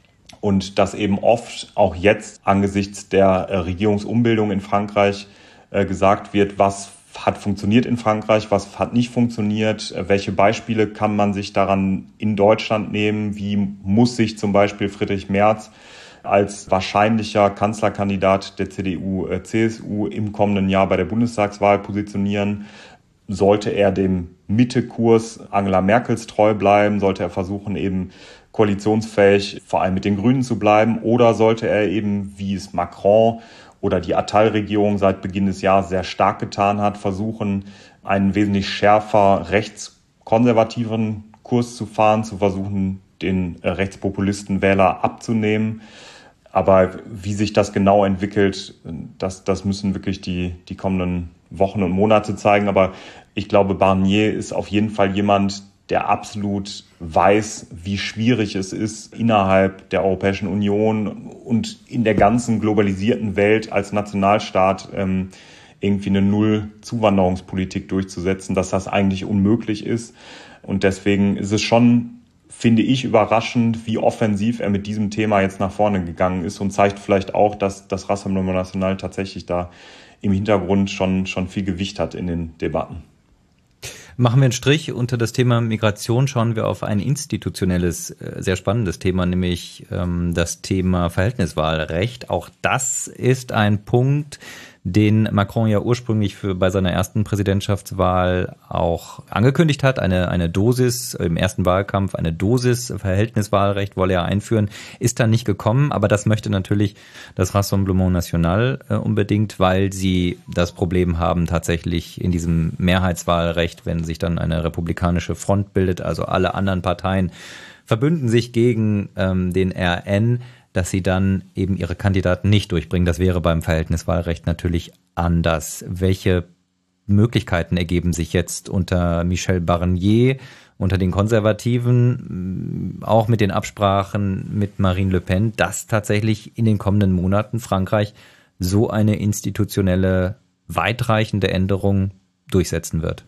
und dass eben oft auch jetzt angesichts der Regierungsumbildung in Frankreich gesagt wird, was hat funktioniert in Frankreich, was hat nicht funktioniert, welche Beispiele kann man sich daran in Deutschland nehmen, wie muss sich zum Beispiel Friedrich Merz als wahrscheinlicher Kanzlerkandidat der CDU-CSU im kommenden Jahr bei der Bundestagswahl positionieren. Sollte er dem Mitte-Kurs Angela Merkels treu bleiben, sollte er versuchen, eben koalitionsfähig vor allem mit den Grünen zu bleiben, oder sollte er eben, wie es Macron oder die Attal-Regierung seit Beginn des Jahres sehr stark getan hat, versuchen, einen wesentlich schärfer rechtskonservativen Kurs zu fahren, zu versuchen, den rechtspopulisten Wähler abzunehmen. Aber wie sich das genau entwickelt, das müssen wirklich die kommenden Wochen und Monate zeigen. Aber ich glaube, Barnier ist auf jeden Fall jemand, der absolut weiß, wie schwierig es ist, innerhalb der Europäischen Union und in der ganzen globalisierten Welt als Nationalstaat irgendwie eine Null-Zuwanderungspolitik durchzusetzen, dass das eigentlich unmöglich ist. Und deswegen ist es schon, finde ich, überraschend, wie offensiv er mit diesem Thema jetzt nach vorne gegangen ist und zeigt vielleicht auch, dass das Rassemblement National tatsächlich da im Hintergrund schon viel Gewicht hat in den Debatten. Machen wir einen Strich unter das Thema Migration, schauen wir auf ein institutionelles, sehr spannendes Thema, nämlich das Thema Verhältniswahlrecht. Auch das ist ein Punkt, den Macron ja ursprünglich bei seiner ersten Präsidentschaftswahl auch angekündigt hat. Eine Dosis, im ersten Wahlkampf, eine Dosis Verhältniswahlrecht wolle er einführen, ist dann nicht gekommen. Aber das möchte natürlich das Rassemblement National unbedingt, weil sie das Problem haben, tatsächlich in diesem Mehrheitswahlrecht, wenn sich dann eine republikanische Front bildet, also alle anderen Parteien verbünden sich gegen den RN, dass sie dann eben ihre Kandidaten nicht durchbringen. Das wäre beim Verhältniswahlrecht natürlich anders. Welche Möglichkeiten ergeben sich jetzt unter Michel Barnier, unter den Konservativen, auch mit den Absprachen mit Marine Le Pen, dass tatsächlich in den kommenden Monaten Frankreich so eine institutionelle, weitreichende Änderung durchsetzen wird?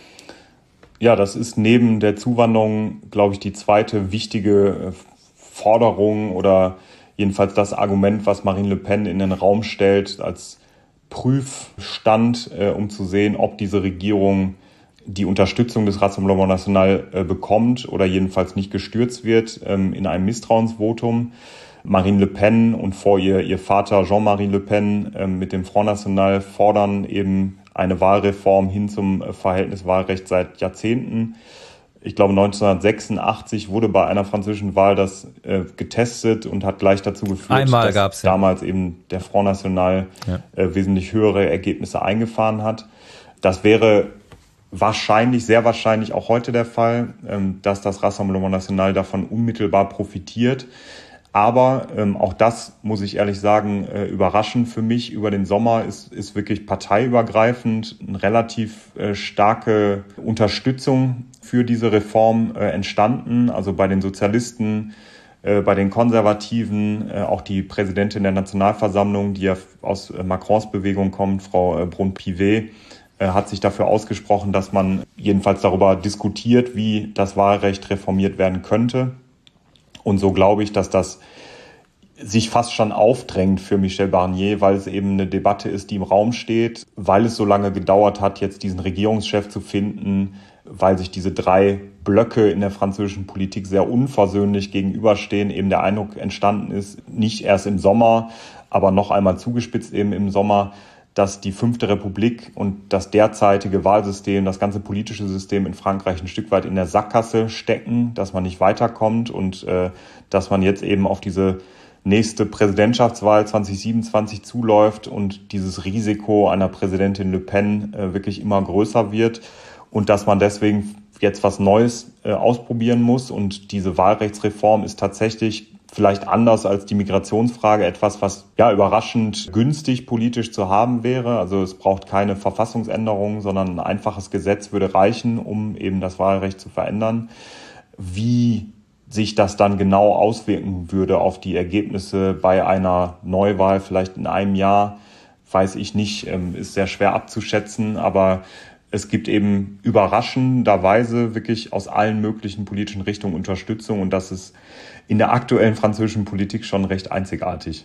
Ja, das ist neben der Zuwanderung, glaube ich, die zweite wichtige Forderung oder jedenfalls das Argument, was Marine Le Pen in den Raum stellt als Prüfstand, um zu sehen, ob diese Regierung die Unterstützung des Rassemblement National bekommt oder jedenfalls nicht gestürzt wird in einem Misstrauensvotum. Marine Le Pen und vor ihr Vater Jean-Marie Le Pen mit dem Front National fordern eben eine Wahlreform hin zum Verhältniswahlrecht seit Jahrzehnten. Ich glaube, 1986 wurde bei einer französischen Wahl das getestet und hat gleich dazu geführt, dass damals eben der Front National wesentlich höhere Ergebnisse eingefahren hat. Das wäre wahrscheinlich, sehr wahrscheinlich auch heute der Fall, dass das Rassemblement National davon unmittelbar profitiert. Aber auch das, muss ich ehrlich sagen, überraschend für mich. Über den Sommer ist wirklich parteiübergreifend eine relativ starke Unterstützung für diese Reform entstanden. Also bei den Sozialisten Bei den Konservativen, auch die Präsidentin der Nationalversammlung, die ja aus Macrons Bewegung kommt, Frau Braun-Pivet, hat sich dafür ausgesprochen, dass man jedenfalls darüber diskutiert, wie das Wahlrecht reformiert werden könnte. Und so glaube ich, dass das sich fast schon aufdrängt für Michel Barnier, weil es eben eine Debatte ist, die im Raum steht, weil es so lange gedauert hat, jetzt diesen Regierungschef zu finden, weil sich diese drei Blöcke in der französischen Politik sehr unversöhnlich gegenüberstehen, eben der Eindruck entstanden ist, nicht erst im Sommer, aber noch einmal zugespitzt eben im Sommer, dass die 5. Republik und das derzeitige Wahlsystem, das ganze politische System in Frankreich ein Stück weit in der Sackgasse stecken, dass man nicht weiterkommt und dass man jetzt eben auf diese nächste Präsidentschaftswahl 2027 zuläuft und dieses Risiko einer Präsidentin Le Pen wirklich immer größer wird und dass man deswegen jetzt was Neues ausprobieren muss. Und diese Wahlrechtsreform ist tatsächlich vielleicht anders als die Migrationsfrage etwas, was ja überraschend günstig politisch zu haben wäre. Also es braucht keine Verfassungsänderung, sondern ein einfaches Gesetz würde reichen, um eben das Wahlrecht zu verändern. Wie sich das dann genau auswirken würde auf die Ergebnisse bei einer Neuwahl, vielleicht in einem Jahr, weiß ich nicht, ist sehr schwer abzuschätzen, aber es gibt eben überraschenderweise wirklich aus allen möglichen politischen Richtungen Unterstützung und das ist in der aktuellen französischen Politik schon recht einzigartig.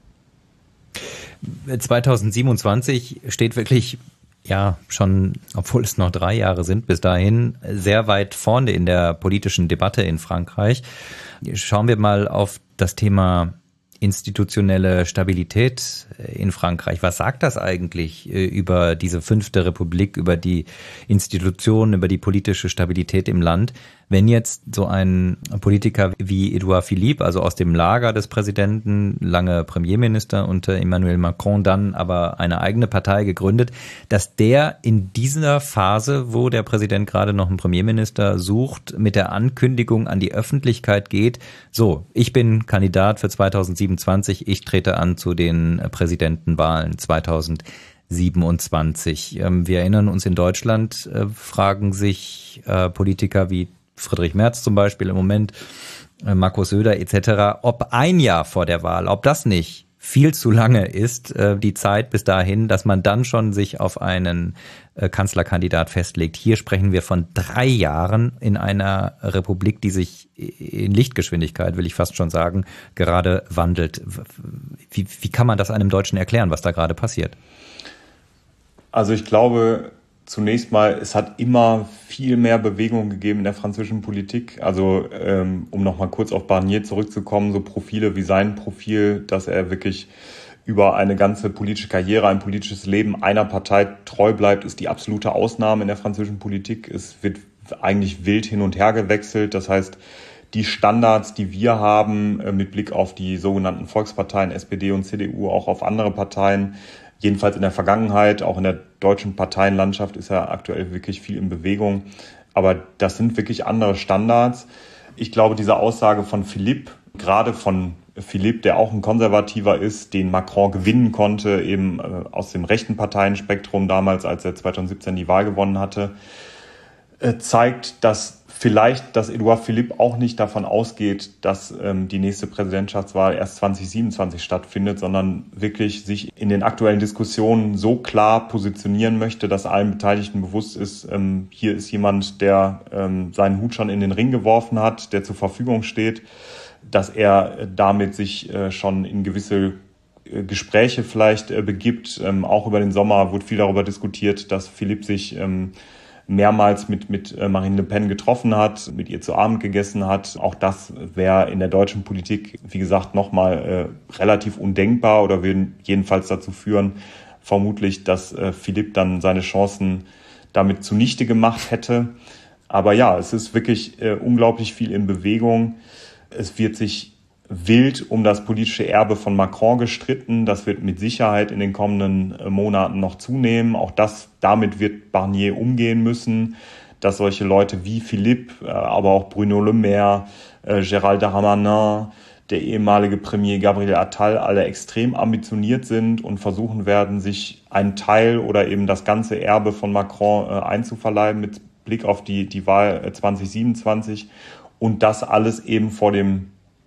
2027 steht wirklich ja schon, obwohl es noch 3 Jahre sind, bis dahin sehr weit vorne in der politischen Debatte in Frankreich. Schauen wir mal auf das Thema institutionelle Stabilität in Frankreich. Was sagt das eigentlich über diese 5. Republik, über die Institutionen, über die politische Stabilität im Land, wenn jetzt so ein Politiker wie Edouard Philippe, also aus dem Lager des Präsidenten, lange Premierminister unter Emmanuel Macron, dann aber eine eigene Partei gegründet, dass der in dieser Phase, wo der Präsident gerade noch einen Premierminister sucht, mit der Ankündigung an die Öffentlichkeit geht, so, ich bin Kandidat für 2027, ich trete an zu den Präsidentenwahlen 2027. Wir erinnern uns, in Deutschland fragen sich Politiker wie Friedrich Merz zum Beispiel im Moment, Markus Söder etc., ob ein Jahr vor der Wahl, ob das nicht viel zu lange ist, die Zeit bis dahin, dass man dann schon sich auf einen Kanzlerkandidat festlegt. Hier sprechen wir von 3 Jahren in einer Republik, die sich in Lichtgeschwindigkeit, will ich fast schon sagen, gerade wandelt. Wie kann man das einem Deutschen erklären, was da gerade passiert? Also ich glaube, zunächst mal, es hat immer viel mehr Bewegung gegeben in der französischen Politik. Also um nochmal kurz auf Barnier zurückzukommen, so Profile wie sein Profil, dass er wirklich über eine ganze politische Karriere, ein politisches Leben einer Partei treu bleibt, ist die absolute Ausnahme in der französischen Politik. Es wird eigentlich wild hin und her gewechselt. Das heißt, die Standards, die wir haben mit Blick auf die sogenannten Volksparteien, SPD und CDU, auch auf andere Parteien, jedenfalls in der Vergangenheit, auch in der deutschen Parteienlandschaft ist ja aktuell wirklich viel in Bewegung. Aber das sind wirklich andere Standards. Ich glaube, diese Aussage von Philippe, gerade von Philippe, der auch ein Konservativer ist, den Macron gewinnen konnte, eben aus dem rechten Parteienspektrum damals, als er 2017 die Wahl gewonnen hatte, zeigt, dass vielleicht, dass Edouard Philippe auch nicht davon ausgeht, dass die nächste Präsidentschaftswahl erst 2027 stattfindet, sondern wirklich sich in den aktuellen Diskussionen so klar positionieren möchte, dass allen Beteiligten bewusst ist, hier ist jemand, der seinen Hut schon in den Ring geworfen hat, der zur Verfügung steht, dass er damit sich schon in gewisse Gespräche vielleicht begibt. Auch über den Sommer wurde viel darüber diskutiert, dass Philippe sich mehrmals mit Marine Le Pen getroffen hat, mit ihr zu Abend gegessen hat. Auch das wäre in der deutschen Politik, wie gesagt, nochmal relativ undenkbar oder würde jedenfalls dazu führen, vermutlich, dass Philippe dann seine Chancen damit zunichte gemacht hätte. Aber ja, es ist wirklich unglaublich viel in Bewegung. Es wird sich wild um das politische Erbe von Macron gestritten. Das wird mit Sicherheit in den kommenden Monaten noch zunehmen. Auch damit wird Barnier umgehen müssen, dass solche Leute wie Philippe, aber auch Bruno Le Maire, Gérald Darmanin, der ehemalige Premier Gabriel Attal, alle extrem ambitioniert sind und versuchen werden, sich einen Teil oder eben das ganze Erbe von Macron einzuverleiben mit Blick auf die Wahl 2027. Und das alles eben vor dem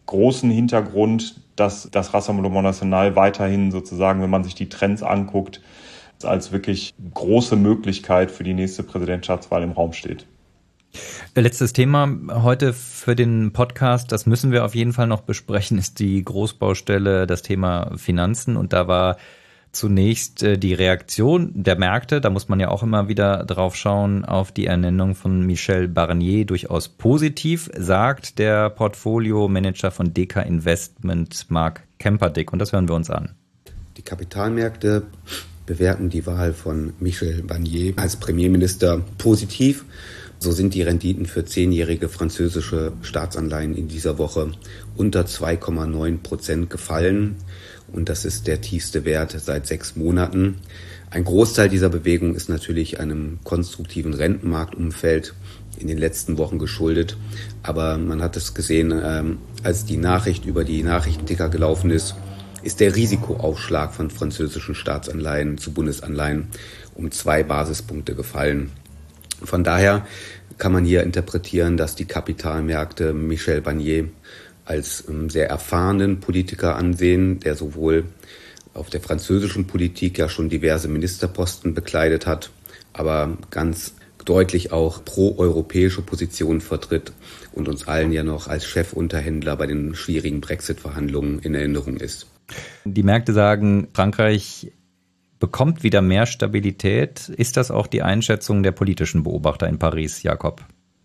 großen Hintergrund, dass das Rassemblement National weiterhin sozusagen, wenn man sich die Trends anguckt, als wirklich große Möglichkeit für die nächste Präsidentschaftswahl im Raum steht. Letztes Thema heute für den Podcast, das müssen wir auf jeden Fall noch besprechen, ist die Großbaustelle, das Thema Finanzen. Und da war zunächst die Reaktion der Märkte, da muss man ja auch immer wieder drauf schauen, auf die Ernennung von Michel Barnier durchaus positiv, sagt der Portfolio-Manager von Deka Investment, Mark Kemperdick. Und das hören wir uns an. Die Kapitalmärkte bewerten die Wahl von Michel Barnier als Premierminister positiv. So sind die Renditen für 10-jährige französische Staatsanleihen in dieser Woche unter 2,9% gefallen. Und das ist der tiefste Wert seit 6 Monaten. Ein Großteil dieser Bewegung ist natürlich einem konstruktiven Rentenmarktumfeld in den letzten Wochen geschuldet. Aber man hat es gesehen, als die Nachricht über die Nachrichtenticker gelaufen ist der Risikoaufschlag von französischen Staatsanleihen zu Bundesanleihen um 2 Basispunkte gefallen. Von daher kann man hier interpretieren, dass die Kapitalmärkte Michel Barnier als sehr erfahrenen Politiker ansehen, der sowohl auf der französischen Politik ja schon diverse Ministerposten bekleidet hat, aber ganz deutlich auch pro-europäische Positionen vertritt und uns allen ja noch als Chefunterhändler bei den schwierigen Brexit-Verhandlungen in Erinnerung ist. Die Märkte sagen, Frankreich bekommt wieder mehr Stabilität. Ist das auch die Einschätzung der politischen Beobachter in Paris, Jakob?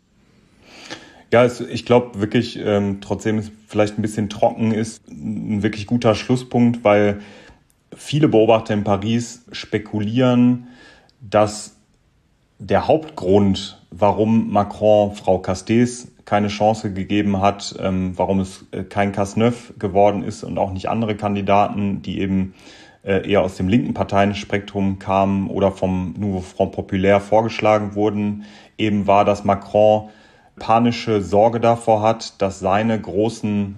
Ja, ich glaube wirklich, trotzdem es vielleicht ein bisschen trocken ist, ein wirklich guter Schlusspunkt, weil viele Beobachter in Paris spekulieren, dass der Hauptgrund, warum Macron Frau Castex keine Chance gegeben hat, warum es kein Cazeneuve geworden ist und auch nicht andere Kandidaten, die eben eher aus dem linken Parteienspektrum kamen oder vom Nouveau Front Populaire vorgeschlagen wurden, eben war, dass Macron panische Sorge davor hat, dass seine große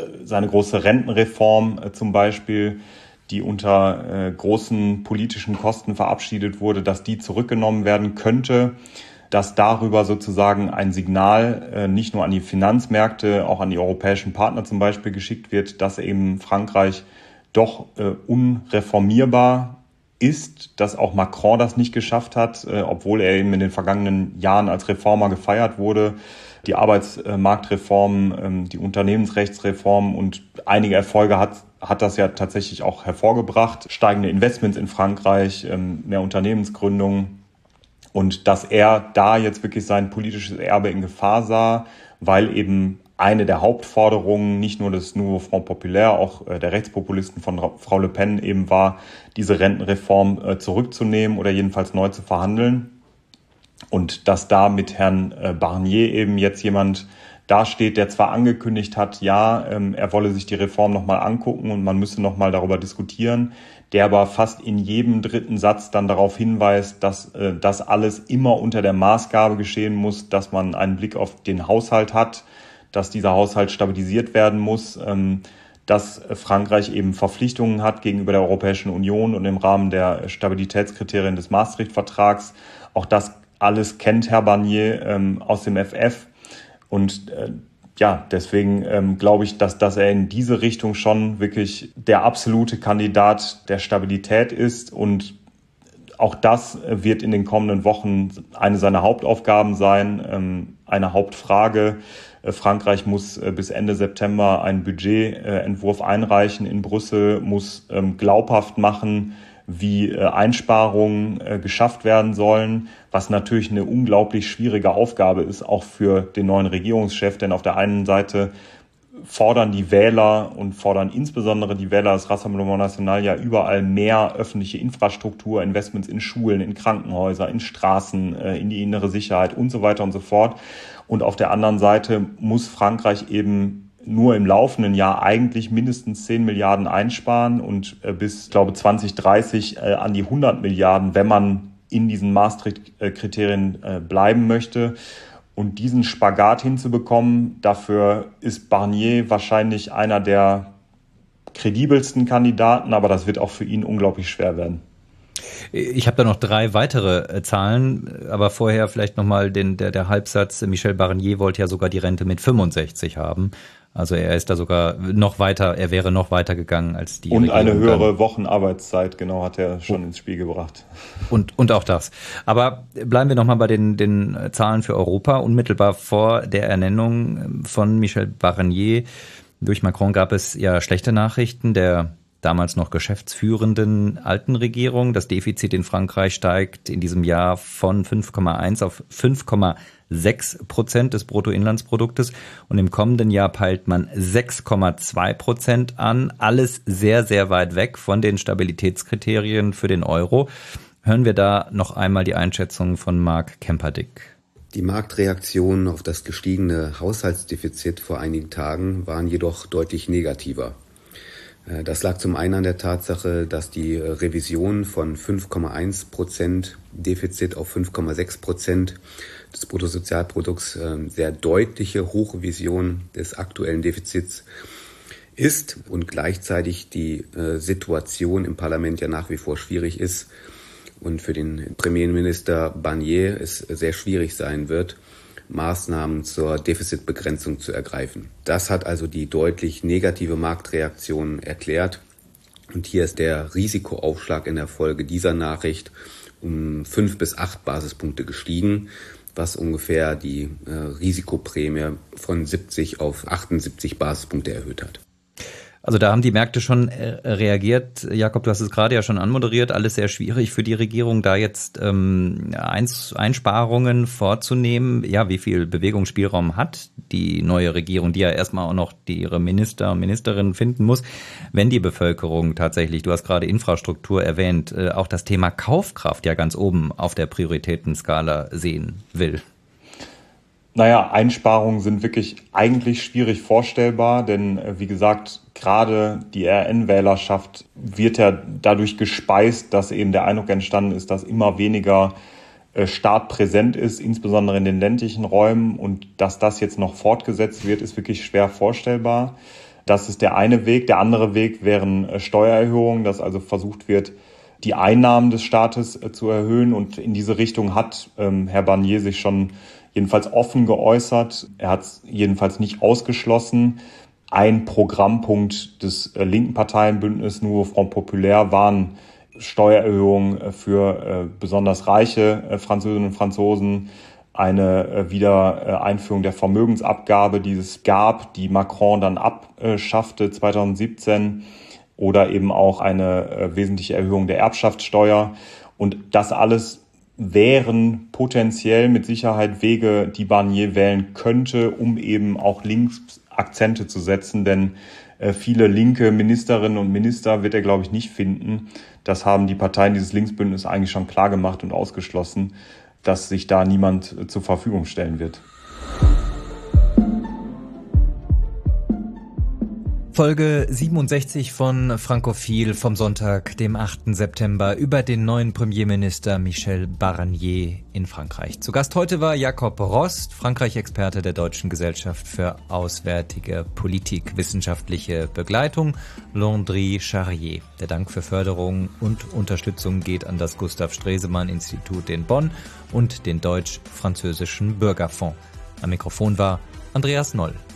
Rentenreform zum Beispiel, die unter großen politischen Kosten verabschiedet wurde, dass die zurückgenommen werden könnte, dass darüber sozusagen ein Signal nicht nur an die Finanzmärkte, auch an die europäischen Partner zum Beispiel geschickt wird, dass eben Frankreich doch unreformierbar ist, dass auch Macron das nicht geschafft hat, obwohl er eben in den vergangenen Jahren als Reformer gefeiert wurde. Die Arbeitsmarktreform, die Unternehmensrechtsreform und einige Erfolge hat das ja tatsächlich auch hervorgebracht. Steigende Investments in Frankreich, mehr Unternehmensgründungen. Und dass er da jetzt wirklich sein politisches Erbe in Gefahr sah, weil eben eine der Hauptforderungen nicht nur des Nouveau Front Populaire, auch der Rechtspopulisten von Frau Le Pen eben war, diese Rentenreform zurückzunehmen oder jedenfalls neu zu verhandeln. Und dass da mit Herrn Barnier eben jetzt jemand dasteht, der zwar angekündigt hat, ja, er wolle sich die Reform nochmal angucken und man müsse nochmal darüber diskutieren, der aber fast in jedem dritten Satz dann darauf hinweist, dass das alles immer unter der Maßgabe geschehen muss, dass man einen Blick auf den Haushalt hat, dass dieser Haushalt stabilisiert werden muss, dass Frankreich eben Verpflichtungen hat gegenüber der Europäischen Union und im Rahmen der Stabilitätskriterien des Maastricht-Vertrags. Auch das alles kennt Herr Barnier aus dem FF. Und deswegen glaube ich, dass er in diese Richtung schon wirklich der absolute Kandidat der Stabilität ist. Und auch das wird in den kommenden Wochen eine seiner Hauptaufgaben sein, eine Hauptfrage. Frankreich muss bis Ende September einen Budgetentwurf einreichen in Brüssel, muss glaubhaft machen, wie Einsparungen geschafft werden sollen, was natürlich eine unglaublich schwierige Aufgabe ist, auch für den neuen Regierungschef. Denn auf der einen Seite fordern die Wähler und fordern insbesondere die Wähler des Rassemblement National ja überall mehr öffentliche Infrastruktur, Investments in Schulen, in Krankenhäuser, in Straßen, in die innere Sicherheit und so weiter und so fort. Und auf der anderen Seite muss Frankreich eben nur im laufenden Jahr eigentlich mindestens 10 Milliarden einsparen und bis, ich glaube, 2030 an die 100 Milliarden, wenn man in diesen Maastricht-Kriterien bleiben möchte. Und diesen Spagat hinzubekommen, dafür ist Barnier wahrscheinlich einer der kredibelsten Kandidaten, aber das wird auch für ihn unglaublich schwer werden. Ich habe da noch 3 weitere Zahlen, aber vorher vielleicht nochmal der Halbsatz. Michel Barnier wollte ja sogar die Rente mit 65 haben. Also er ist da sogar noch weiter, er wäre noch weiter gegangen als die Und Regierung eine höhere dann. Wochenarbeitszeit, genau, hat er schon ins Spiel gebracht. Und auch das. Aber bleiben wir nochmal bei den Zahlen für Europa. Unmittelbar vor der Ernennung von Michel Barnier durch Macron gab es ja schlechte Nachrichten der damals noch geschäftsführenden alten Regierung. Das Defizit in Frankreich steigt in diesem Jahr von 5,1 auf 5,6% des Bruttoinlandsproduktes und im kommenden Jahr peilt man 6,2% an. Alles sehr, sehr weit weg von den Stabilitätskriterien für den Euro. Hören wir da noch einmal die Einschätzung von Marc Kemperdick. Die Marktreaktionen auf das gestiegene Haushaltsdefizit vor einigen Tagen waren jedoch deutlich negativer. Das lag zum einen an der Tatsache, dass die Revision von 5,1% Defizit auf 5,6% des Bruttosozialprodukts sehr deutliche Hochrevision des aktuellen Defizits ist und gleichzeitig die Situation im Parlament ja nach wie vor schwierig ist und für den Premierminister Barnier es sehr schwierig sein wird, Maßnahmen zur Defizitbegrenzung zu ergreifen. Das hat also die deutlich negative Marktreaktion erklärt. Und hier ist der Risikoaufschlag in der Folge dieser Nachricht um 5 bis 8 Basispunkte gestiegen, was ungefähr die Risikoprämie von 70 auf 78 Basispunkte erhöht hat. Also da haben die Märkte schon reagiert. Jakob, du hast es gerade ja schon anmoderiert. Alles sehr schwierig für die Regierung, da jetzt Einsparungen vorzunehmen. Ja, wie viel Bewegungsspielraum hat die neue Regierung, die ja erstmal auch noch ihre Minister und Ministerinnen finden muss, wenn die Bevölkerung tatsächlich, du hast gerade Infrastruktur erwähnt, auch das Thema Kaufkraft ja ganz oben auf der Prioritätenskala sehen will? Naja, Einsparungen sind wirklich eigentlich schwierig vorstellbar, denn wie gesagt, gerade die RN-Wählerschaft wird ja dadurch gespeist, dass eben der Eindruck entstanden ist, dass immer weniger Staat präsent ist, insbesondere in den ländlichen Räumen, und dass das jetzt noch fortgesetzt wird, ist wirklich schwer vorstellbar. Das ist der eine Weg. Der andere Weg wären Steuererhöhungen, dass also versucht wird, die Einnahmen des Staates zu erhöhen, und in diese Richtung hat Herr Barnier sich schon jedenfalls offen geäußert. Er hat es jedenfalls nicht ausgeschlossen. Ein Programmpunkt des linken Parteienbündnisses Nouveau Front Populaire waren Steuererhöhungen für besonders reiche Französinnen und Franzosen, eine Wiedereinführung der Vermögensabgabe, die es gab, die Macron dann abschaffte 2017, oder eben auch eine wesentliche Erhöhung der Erbschaftssteuer. Und das alles wären potenziell mit Sicherheit Wege, die Barnier wählen könnte, um eben auch links Akzente zu setzen, denn viele linke Ministerinnen und Minister wird er, glaube ich, nicht finden. Das haben die Parteien dieses Linksbündnisses eigentlich schon klar gemacht und ausgeschlossen, dass sich da niemand zur Verfügung stellen wird. Folge 67 von Frankophil vom Sonntag, dem 8. September, über den neuen Premierminister Michel Barnier in Frankreich. Zu Gast heute war Jakob Rost, Frankreich-Experte der Deutschen Gesellschaft für Auswärtige Politik, wissenschaftliche Begleitung, Landry Charrier. Der Dank für Förderung und Unterstützung geht an das Gustav-Stresemann-Institut in Bonn und den Deutsch-Französischen Bürgerfonds. Am Mikrofon war Andreas Noll.